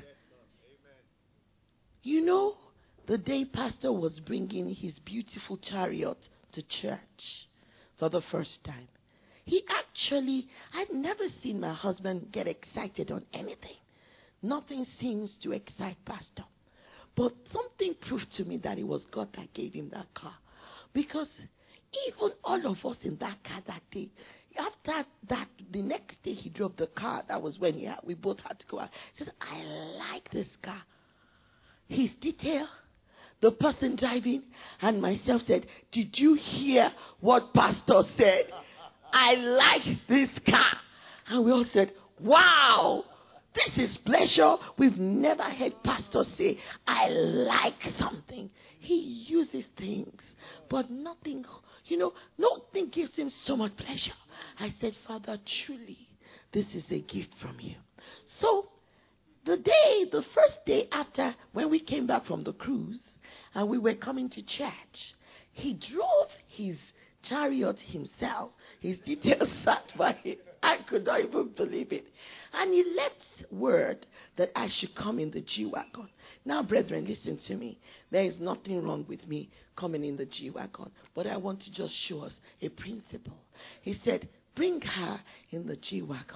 You know, the day Pastor was bringing his beautiful chariot to church for the first time, I'd never seen my husband get excited on anything. Nothing seems to excite Pastor. But something proved to me that it was God that gave him that car. Because even all of us in that car that day, after that, the next day he drove the car. That was when we both had to go out. He said, I like this car. His detail, the person driving, and myself said, did you hear what Pastor said? I like this car. And we all said, wow, this is pleasure. We've never heard Pastor say, I like something. He uses things, but nothing gives him so much pleasure. I said, Father, truly, this is a gift from you. So, the first day after, when we came back from the cruise, and we were coming to church, he drove his chariot himself. His details sat by him. I could not even believe it. And he left word that I should come in the G-Wagon. Now, brethren, listen to me. There is nothing wrong with me coming in the G-Wagon. But I want to just show us a principle. He said, bring her in the G-Wagon.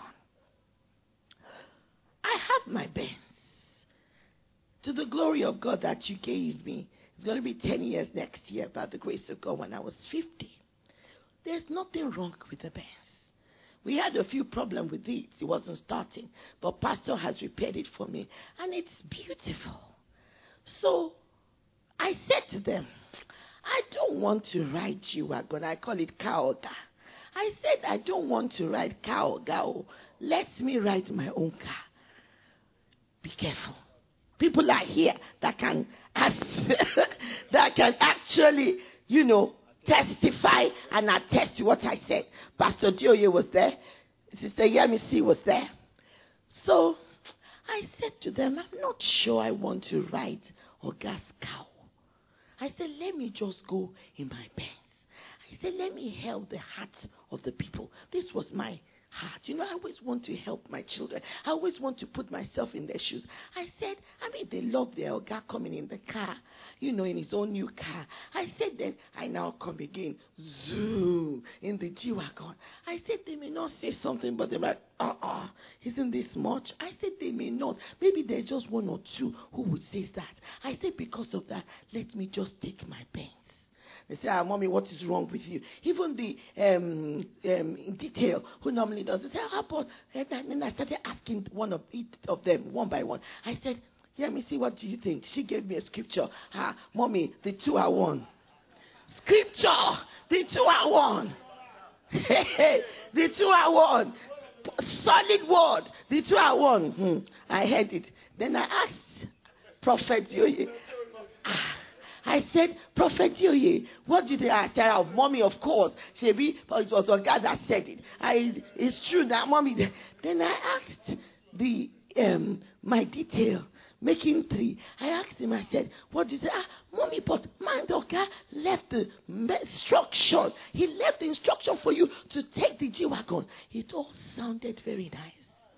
I have my Benz. To the glory of God that you gave me. It's going to be 10 years next year by the grace of God when I was 50. There's nothing wrong with the Benz. We had a few problems with it. It wasn't starting. But Pastor has repaired it for me. And it's beautiful. So I said to them, I don't want to ride G-Wagon. I call it Kaoga. I said, I don't want to ride Kaoga. Let me ride my own car. Be careful. People are here that can actually, testify and attest to what I said. Pastor Dioye was there. Sister Yemisi was there. So I said to them, I'm not sure I want to ride Oga's cow. I said, let me just go in my Benz. I said, let me help the hearts of the people. This was my heart. I always want to help my children. I always want to put myself in their shoes. I said, they love their Oga coming in the car, in his own new car. I said, then I now come again, zoom, in the G-Wagon. I said, they may not say something, but they're like, isn't this much? I said, they may not. Maybe there's just one or two who would say that. I said, because of that, let me just take my Benz. They say, Mommy, what is wrong with you? Even the detail, who normally does, they say, how about? And then I started asking one of them, one by one. I said, let me see, what do you think? She gave me a scripture. Mommy, the two are one. Scripture, the two are one. The two are one. Solid word, the two are one. I heard it. Then I asked Prophet Yoye. I said, Prophet Yoye, what did I say? Mommy, of course. It was on God that said it. It's true that Mommy. Then I asked my detail, making 3. I asked him, I said, what did you say? Mommy, but my doctor left the instruction. He left the instruction for you to take the G-Wagon. It all sounded very nice.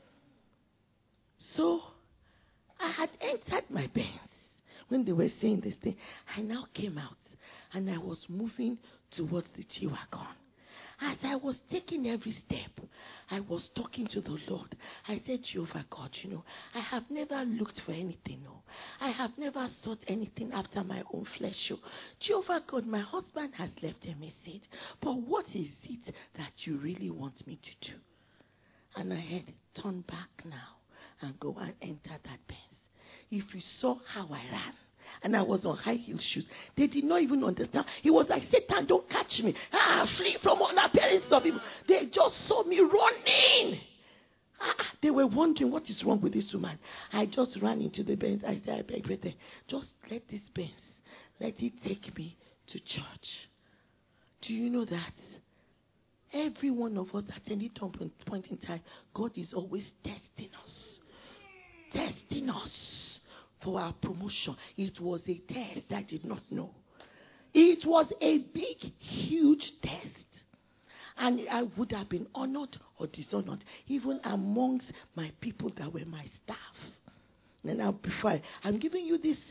So I had entered my Benz. When they were saying this thing, I now came out and I was moving towards the G-Wagon. As I was taking every step, I was talking to the Lord. I said, Jehovah God, I have never looked for anything. No. I have never sought anything after my own flesh. Jehovah God, my husband has left a message. But what is it that you really want me to do? And I had turned back now and go and enter that Benz. If you saw how I ran, and I was on high heel shoes, they did not even understand. It was like, Satan, don't catch me. Flee from all appearance of evil. They just saw me running. They were wondering, what is wrong with this woman? I just ran into the Benz. I said, I beg, brother, just let this Benz, let it take me to church. Do you know that every one of us at any point in time, God is always testing us. Testing us for our promotion. It was a test I did not know. It was a big, huge test. And I would have been honored or dishonored, even amongst my people that were my staff. And now, before I'm giving you this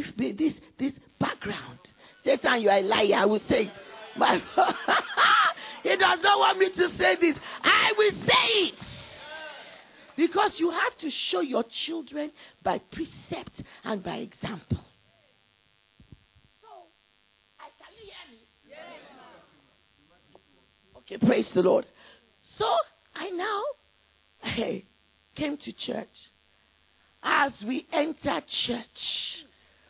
background. Satan, you are a liar. I will say it. He does not want me to say this. I will say it. Because you have to show your children by precept and by example. So, can you hear me? Yes. Okay, praise the Lord. So, I now came to church. As we enter church,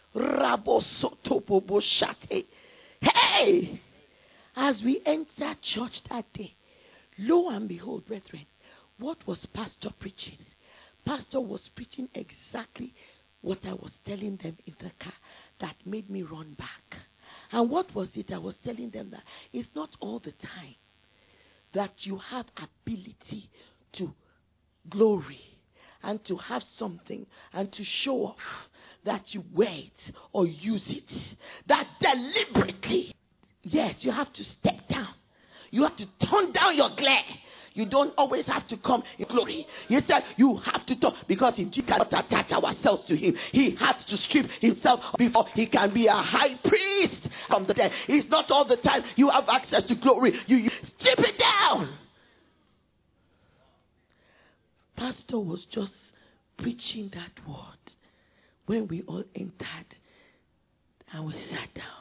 as we enter church that day, lo and behold, brethren, what was Pastor preaching? Pastor was preaching exactly what I was telling them in the car that made me run back. And what was it? I was telling them that it's not all the time that you have ability to glory and to have something and to show off, that you wear it or use it. That deliberately, yes, you have to step down. You have to turn down your glare. You don't always have to come in glory. He said you have to talk, because if we cannot attach ourselves to him, he has to strip himself before he can be a high priest from the dead. It's not all the time you have access to glory. You strip it down. Pastor was just preaching that word when we all entered and we sat down.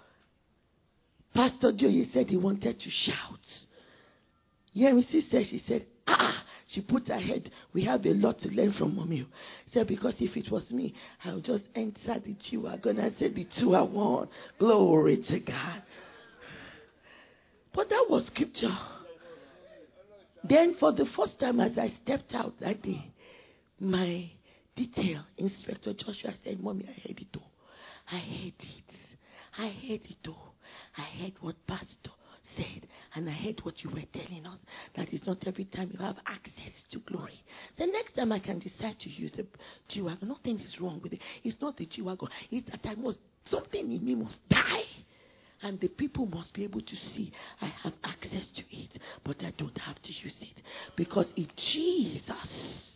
Pastor Joey said he wanted to shout. Yeah, my sister, she said, she put her head. We have a lot to learn from Mommy. She said, because if it was me, I would just enter the G-Wagon and say the 2 are 1. Glory to God. But that was scripture. Then for the first time as I stepped out that day, my detail inspector Joshua said, Mommy, I heard it all. I heard it. I heard it all. I heard what Pastor said, and I heard what you were telling us, that it's not every time you have access to glory. The next time I can decide to use the G-Wagon, nothing is wrong with it. It's not the G-Wagon. It's that something in me must die. And the people must be able to see I have access to it, but I don't have to use it. Because if Jesus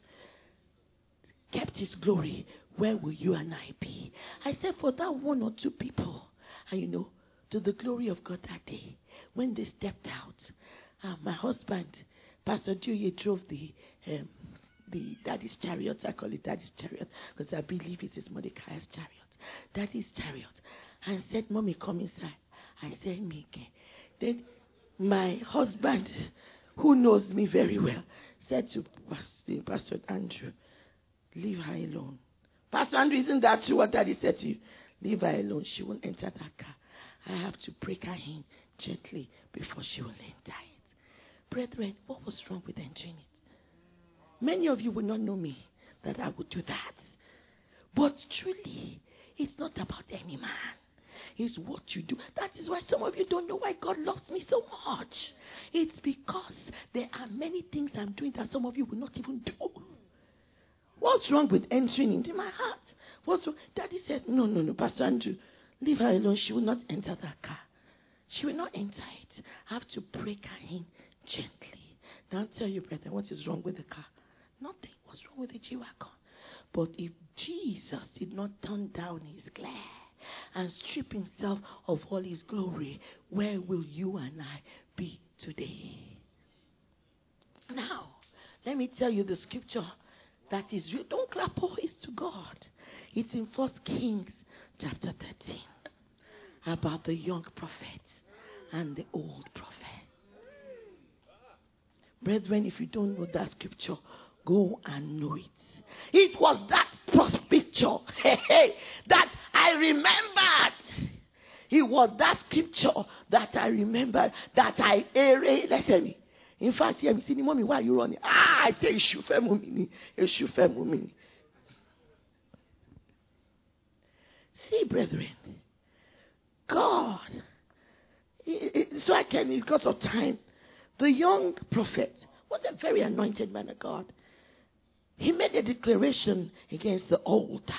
kept his glory, where will you and I be? I said for that 1 or 2 people, and to the glory of God that day, when they stepped out, my husband, Pastor Joey, drove the daddy's chariot. I call it daddy's chariot because I believe it is Mordecai's chariot. Daddy's chariot. And said, Mommy, come inside. I said, me again. Then my husband, who knows me very well, said to Pastor Andrew, leave her alone. Pastor Andrew, isn't that true what Daddy said to you? Leave her alone. She won't enter that car. I have to break her in gently before she will enter it. Brethren, what was wrong with entering it? Many of you would not know me that I would do that. But truly, it's not about any man. It's what you do. That is why some of you don't know why God loves me so much. It's because there are many things I'm doing that some of you will not even do. What's wrong with entering into my heart? What's wrong? Daddy said, no, Pastor Andrew, leave her alone. She will not enter that car. She will not enter it. I have to break her in gently. Now I'll tell you, brother, what is wrong with the car? Nothing. What's wrong with the G-Wagon? But if Jesus did not turn down his glare and strip himself of all his glory, where will you and I be today? Now, let me tell you the scripture that is real. Don't clap always to God. It's in 1 Kings chapter 13 about the young prophet and the old prophet. Brethren, if you don't know that scripture, go and know it. It was that picture that I remembered. It was that scripture that I remembered that I listen. In fact, you see, Mommy, why are you running? I say, see, brethren, God, so I can, because of time, the young prophet was a very anointed man of God. He made a declaration against the altar.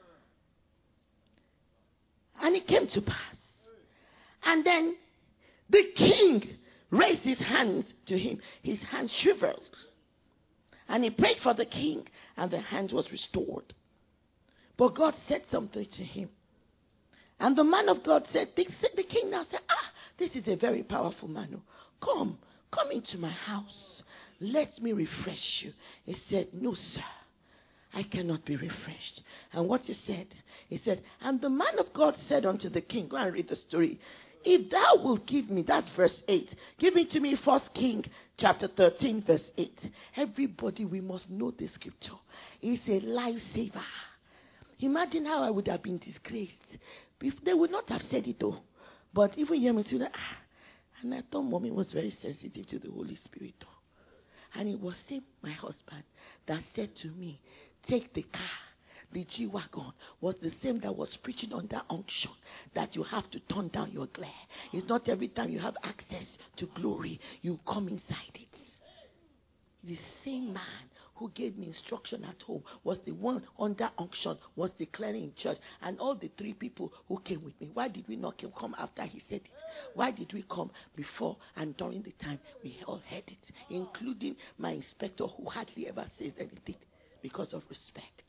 And it came to pass. And then the king raised his hands to him. His hands shivered. And he prayed for the king, and the hand was restored. But God said something to him. And the man of God said, the king now said, this is a very powerful man. Come into my house. Let me refresh you. He said, no, sir. I cannot be refreshed. And what he said? He said, and the man of God said unto the king, go and read the story. If thou wilt give me, that's verse 8. Give it to me, 1 King chapter 13, verse 8. Everybody, we must know the scripture. It's a lifesaver. Imagine how I would have been disgraced. If they would not have said it though. But even Yemen said, and I thought mommy was very sensitive to the Holy Spirit though. And it was him, my husband, that said to me, take the car. The G-Wagon was the same that was preaching on that unction, that you have to turn down your glare. It's not every time you have access to glory, you come inside it. The same man who gave me instruction at home was the one under unction, was declaring in church. And all the three people who came with me, why did we not come after he said it? Why did we come before and during the time we all heard it? Including my inspector who hardly ever says anything because of respect.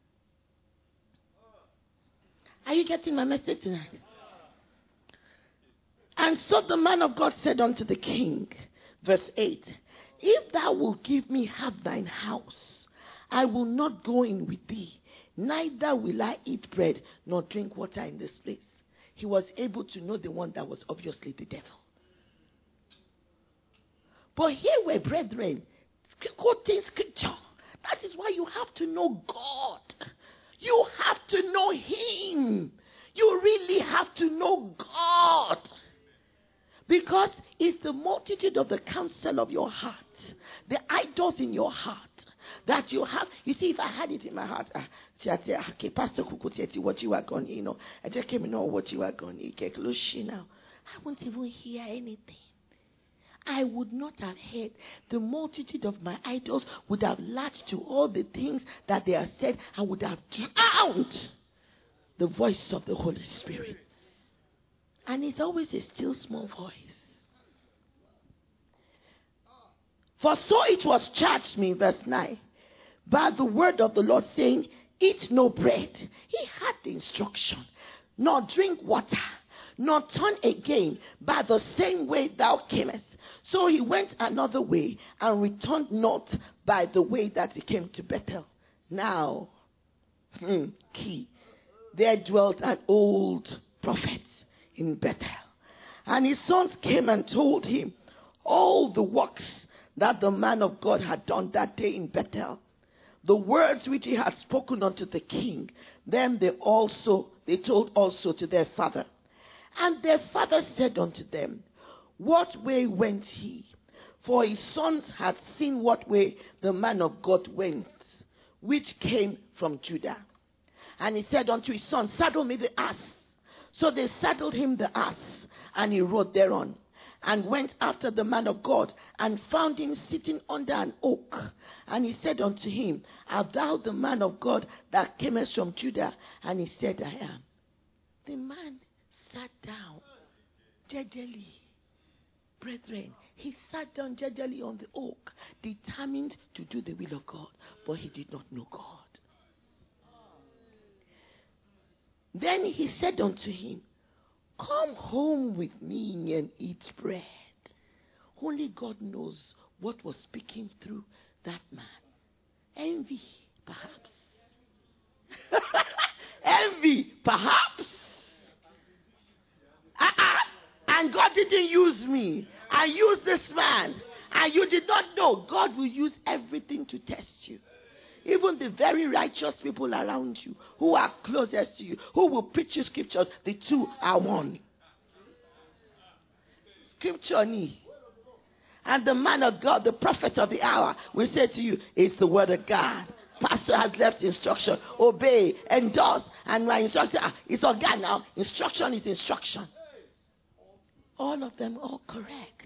Are you getting my message tonight? And so the man of God said unto the king, verse 8, if thou wilt give me half thine house, I will not go in with thee, neither will I eat bread nor drink water in this place. He was able to know the one that was obviously the devil. But here were brethren, quoting scripture. That is why you have to know God. You have to know Him. You really have to know God. Because it's the multitude of the counsel of your heart, the idols in your heart that you have. You see, if I had it in my heart, okay, Pastor Kukuti, what you are going, I just came to know what you are going, now. I won't even hear anything. I would not have heard. The multitude of my idols would have latched to all the things that they have said and would have drowned the voice of the Holy Spirit. And it's always a still small voice. For so it was charged me, verse 9, by the word of the Lord saying, eat no bread. He had the instruction, nor drink water, nor turn again by the same way thou camest. So he went another way and returned not by the way that he came to Bethel. Now, key, there dwelt an old prophet in Bethel. And his sons came and told him all the works that the man of God had done that day in Bethel. The words which he had spoken unto the king, them they told also to their father. And their father said unto them, what way went he? For his sons had seen what way the man of God went, which came from Judah. And he said unto his son, saddle me the ass. So they saddled him the ass, and he rode thereon, and went after the man of God, and found him sitting under an oak. And he said unto him, art thou the man of God that camest from Judah? And he said, I am. The man sat down, jejely. Brethren, he sat down jejely on the oak, determined to do the will of God, but he did not know God. Then he said unto him, come home with me and eat bread. Only God knows what was speaking through that man. Envy, perhaps. Envy, perhaps. And God didn't use me. I used this man. And you did not know God will use everything to test you. Even the very righteous people around you, who are closest to you, who will preach you scriptures, the two are one. Scripture ni. And the man of God, the prophet of the hour, will say to you, it's the word of God. Pastor has left instruction. Obey, endorse. And my instruction is on God now. Instruction is instruction. All of them all correct.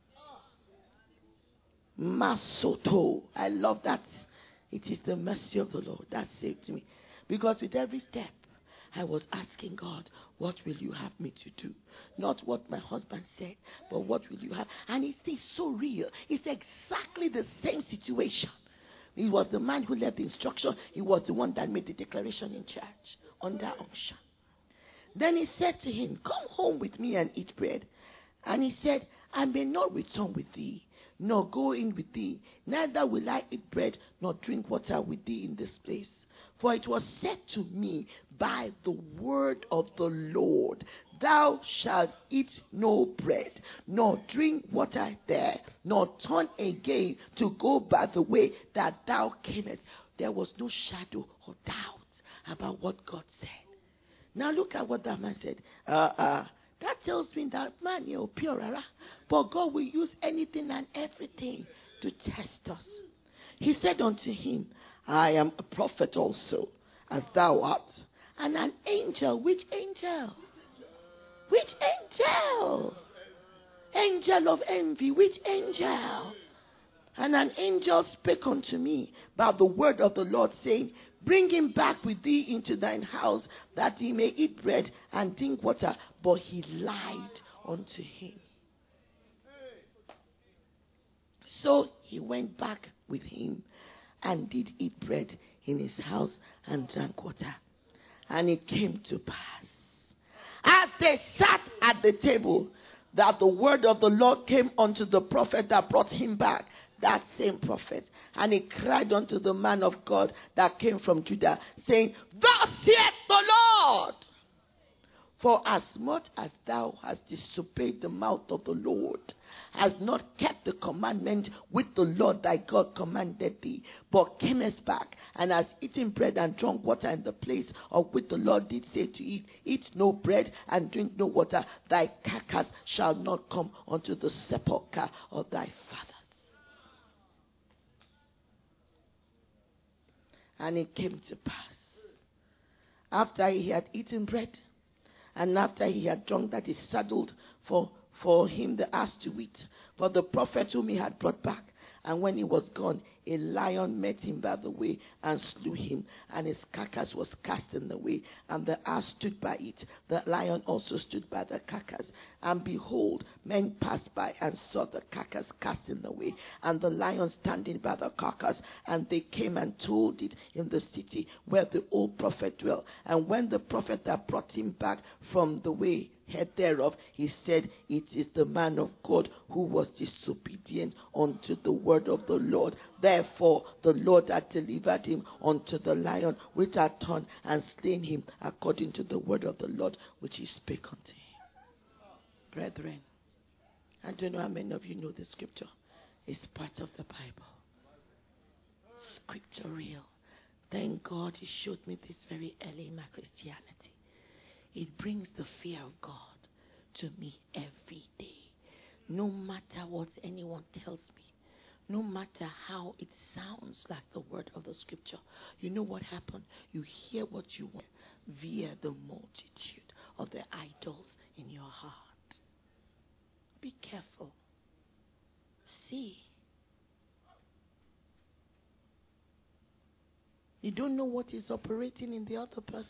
Masoto. I love that. It is the mercy of the Lord that saved me. Because with every step, I was asking God, what will you have me to do? Not what my husband said, but what will you have? And it is so real. It's exactly the same situation. He was the man who left the instruction. He was the one that made the declaration in church under unction. Then he said to him, come home with me and eat bread. And he said, I may not return with thee, nor go in with thee, neither will I eat bread nor drink water with thee in this place. For it was said to me by the word of the Lord, thou shalt eat no bread, nor drink water there, nor turn again to go by the way that thou camest. There was no shadow or doubt about what God said. Now look at what that man said. That tells me that man, pure, but God will use anything and everything to test us. He said unto him, I am a prophet also, as thou art, and an angel. Which angel? Which angel? Angel of envy. Which angel? And an angel spake unto me by the word of the Lord, saying, bring him back with thee into thine house, that he may eat bread and drink water. But he lied unto him. So he went back with him and did eat bread in his house and drank water. And it came to pass, as they sat at the table, that the word of the Lord came unto the prophet that brought him back, that same prophet. And he cried unto the man of God that came from Judah, saying, thus saith the Lord, for as much as thou hast disobeyed the mouth of the Lord, hast not kept the commandment which the Lord thy God commanded thee, but camest back, and hast eaten bread and drunk water in the place of which the Lord did say to eat, eat no bread and drink no water, thy carcass shall not come unto the sepulchre of thy fathers. And it came to pass, after he had eaten bread, and after he had drunk, that he saddled for him the ass to eat, for the prophet whom he had brought back. And when he was gone, a lion met him by the way and slew him, and his carcass was cast in the way, and the ass stood by it. The lion also stood by the carcass. And behold, men passed by and saw the carcass cast in the way, and the lion standing by the carcass. And they came and told it in the city where the old prophet dwelt. And when the prophet that brought him back from the way heard thereof, he said, it is the man of God who was disobedient unto the word of the Lord. Therefore the Lord had delivered him unto the lion, which had torn and slain him according to the word of the Lord which he spake unto him. Brethren, I don't know how many of you know the scripture. It's part of the Bible. Scripture real. Thank God he showed me this very early in my Christianity. It brings the fear of God to me every day. No matter what anyone tells me, no matter how it sounds like the word of the scripture, you know what happened? You hear what you want via the multitude of the idols in your heart. Be careful. See. You don't know what is operating in the other person.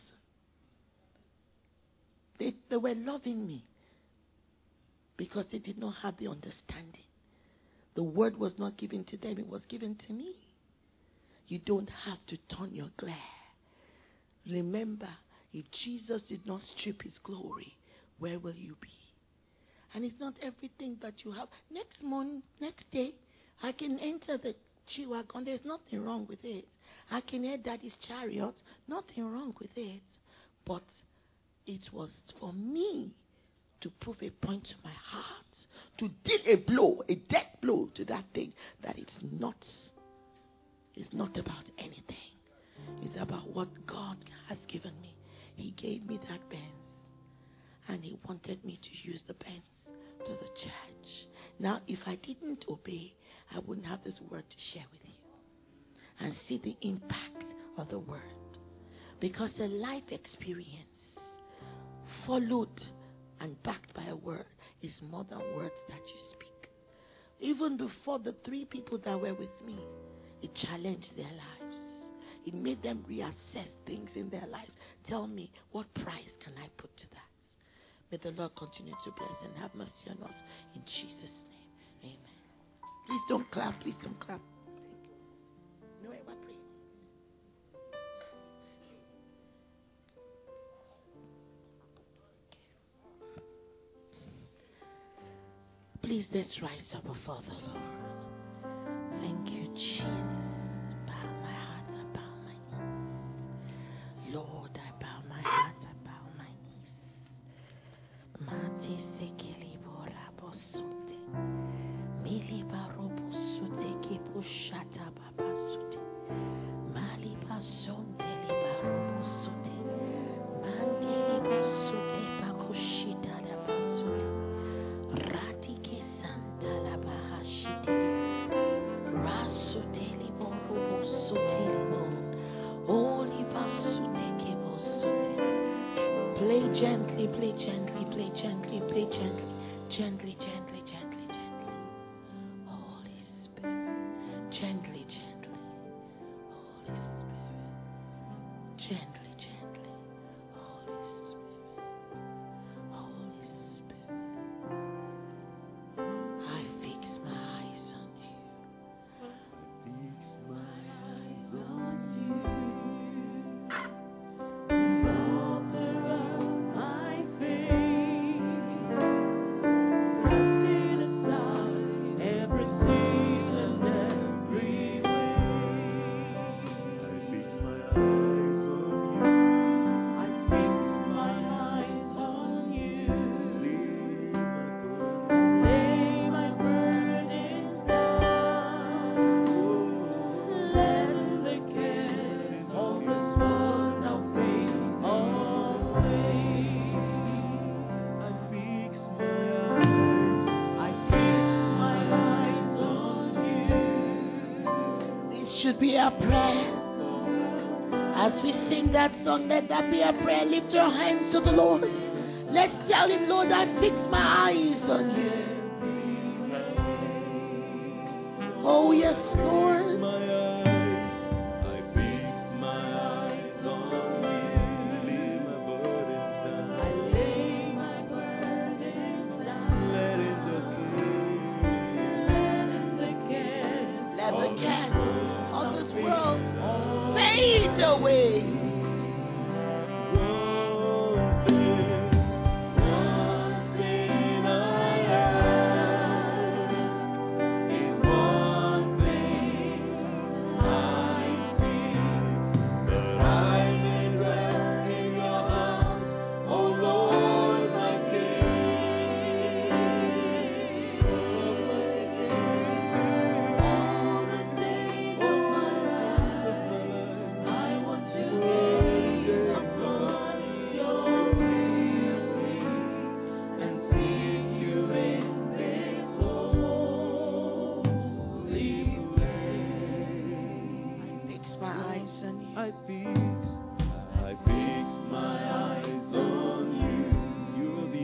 They were loving me because they did not have the understanding. The word was not given to them, it was given to me. You don't have to turn your glare. Remember, if Jesus did not strip his glory, where will you be? And it's not everything that you have. Next day, I can enter the G-Wagon. There's nothing wrong with it. I can hear Daddy's chariot. Nothing wrong with it. But it was for me to prove a point to my heart, to deal a blow, a death blow to that thing, that it's not about anything. It's about what God has given me. He gave me that Benz, and he wanted me to use the Benz to the church. Now, if I didn't obey, I wouldn't have this word to share with you and see the impact of the word. Because the life experience followed and backed by a word is more than words that you speak. Even before the 3 people that were with me, it challenged their lives. It made them reassess things in their lives. Tell me, what price can I put to that? May the Lord continue to bless and have mercy on us. In Jesus' name, amen. Please don't clap. Please don't clap. No, I pray. please let's rise up before the Lord. Thank you, Jesus. Bow my heart, I bow my knees. Lord, I bow my heart, I bow my knees. Mati sekeli bora bosute. Mili barobo sute ki pushata baba sute. Mali basonte li barobo sute. Mandeli basute bakushita da basute. Rati ke santa la bahashite. Rasute li borobo sute li bon. Oli basute ke bosute. Play gently, play gently, play gently, play gently, gently, gently, gently, gently. Holy Spirit, gently, gently. Holy Spirit, gently, gently. Holy Spirit, Holy Spirit. I fix my eyes on you. Fix my eyes on you. Should be a prayer. As we sing that song, let that be a prayer. Lift your hands to the Lord. Let's tell him, Lord, I fix my eyes on you. Oh, yes, Lord. My eyes, I fix my eyes on you. Lay my burdens down. I lay my burdens down. Let the cares of this world fade away. One thing I ask is one thing I seek, that I may dwell in your house, O Lord, my King. All the days of my life, I want to gaze upon your beauty and seek you in this holy place. Fix my eyes on you. I fix my eyes on you. You're the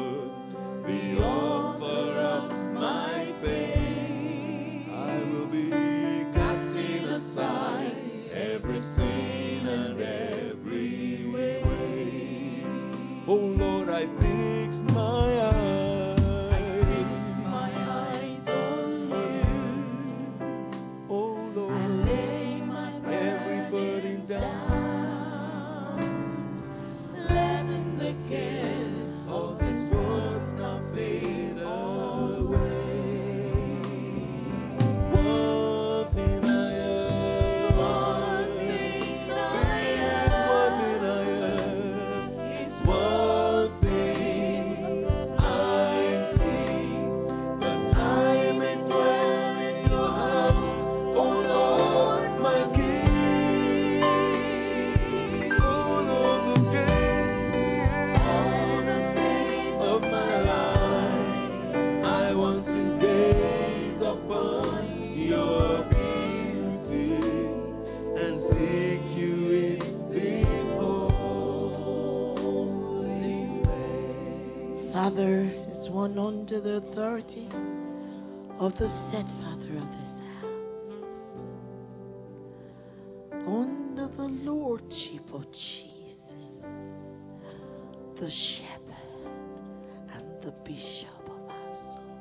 author of my faith. I will be casting aside every sin and every way. Oh Lord, I fix my eyes. My eyes on you. Oh Lord, every burden down, letting the cares of this world not fade away. One thing I ask, is one thing I seek, that I may dwell in your house, O Lord, my King. All of the days of my life, I want to gaze upon your beauty and seek you in this holy place. Father is one under the authority of the said Father of this house, under the Lordship of Jesus, the Shepherd and the Bishop of our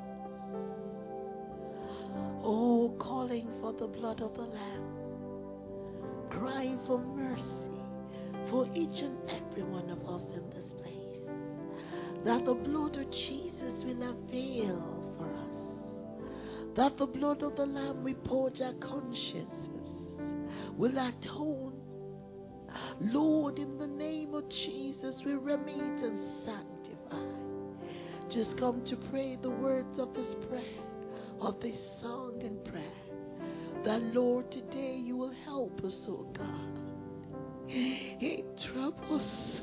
souls. Oh, calling for the blood of the Lamb, crying for mercy for each and every one of us in this place, that the blood of Jesus will avail for that the blood of the Lamb we purge our consciences, will atone. Lord, in the name of Jesus, we remit and sanctify. Just come to pray the words of this prayer, of this song and prayer. That, Lord, today you will help us, oh God. In troubles.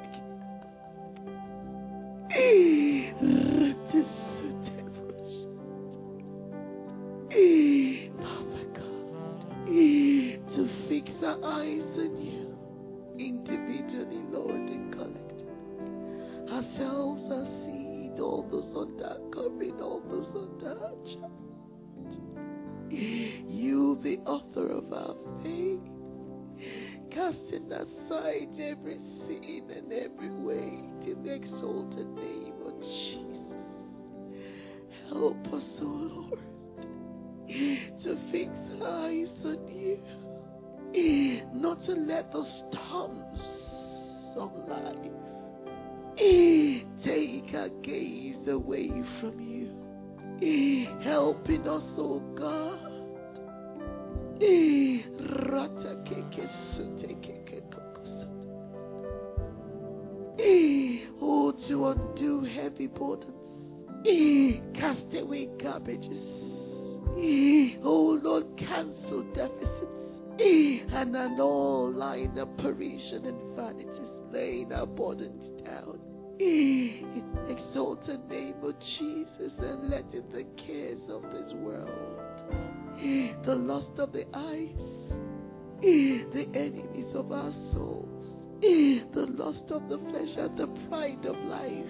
Father God, to fix our eyes on you individually, Lord, and collectively. Ourselves, our seed, all those under our covering, all those under our charge. You, the author of our faith, casting aside every sin and every weight in the exalted name of Jesus. Help us, O Lord, to fix our eyes on you, not to let the storms of life take our gaze away from you, helping us, O God. Oh, to undo heavy burdens, cast away garbages. Oh Lord, cancel deficits, and annul lying apparition and vanities, laying our burdens down. In the exalted name of Jesus, and letting the cares of this world, the lust of the eyes, the enemies of our souls, the lust of the flesh and the pride of life,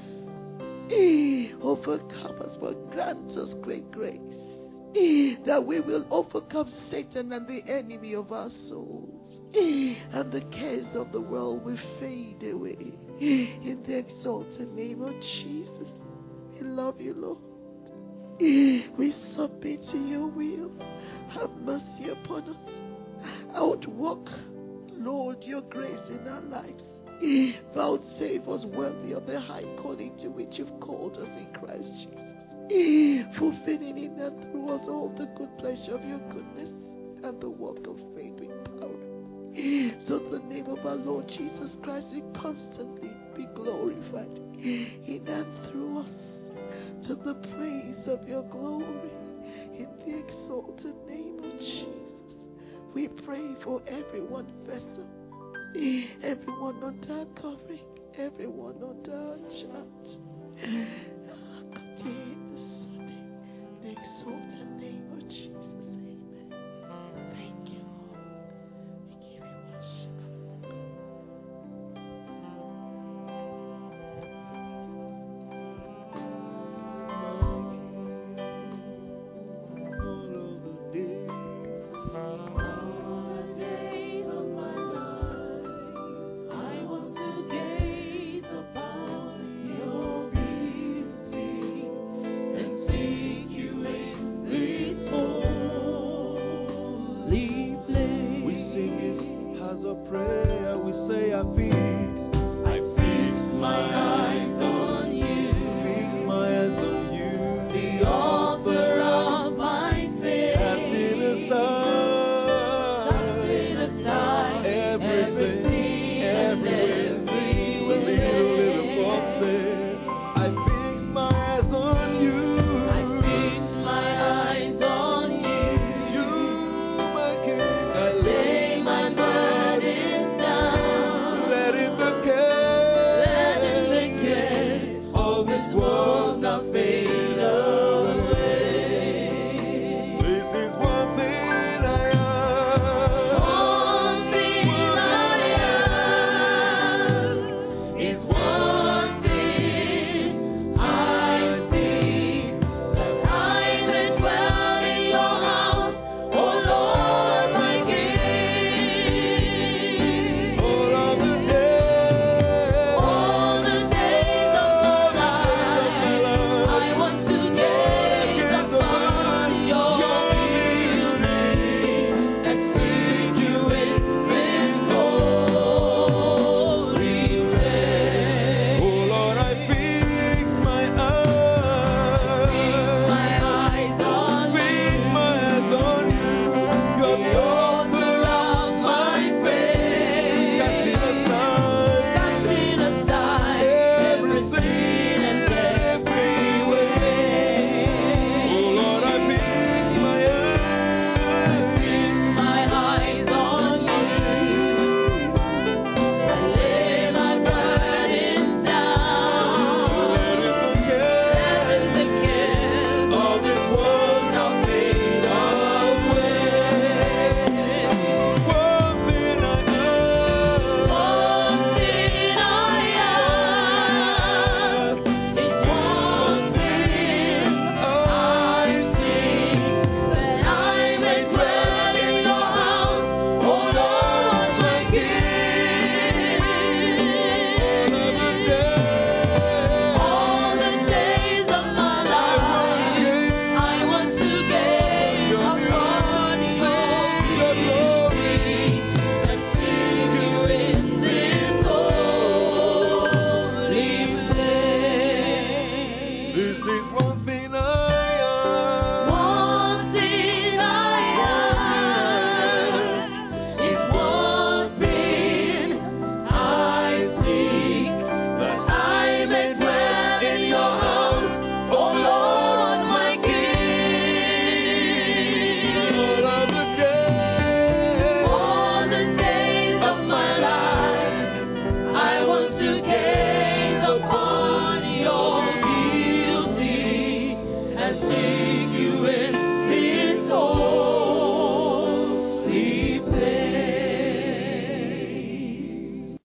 overcome us, but grant us great grace, that we will overcome Satan and the enemy of our souls, and the cares of the world will fade away. In the exalted name of Jesus, we love you, Lord. We submit to your will. Have mercy upon us. Outwork, Lord, your grace in our lives. Vouchsafe us worthy of the high calling to which you've called us in Christ Jesus. Fulfilling in and through us all the good pleasure of your goodness and the work of faith with power. So the name of our Lord Jesus Christ will constantly be glorified in and through us, to the praise of your glory, in the exalted name of Jesus. We pray for everyone vessel, everyone under our covering, everyone under our church. The Sunday, the exalted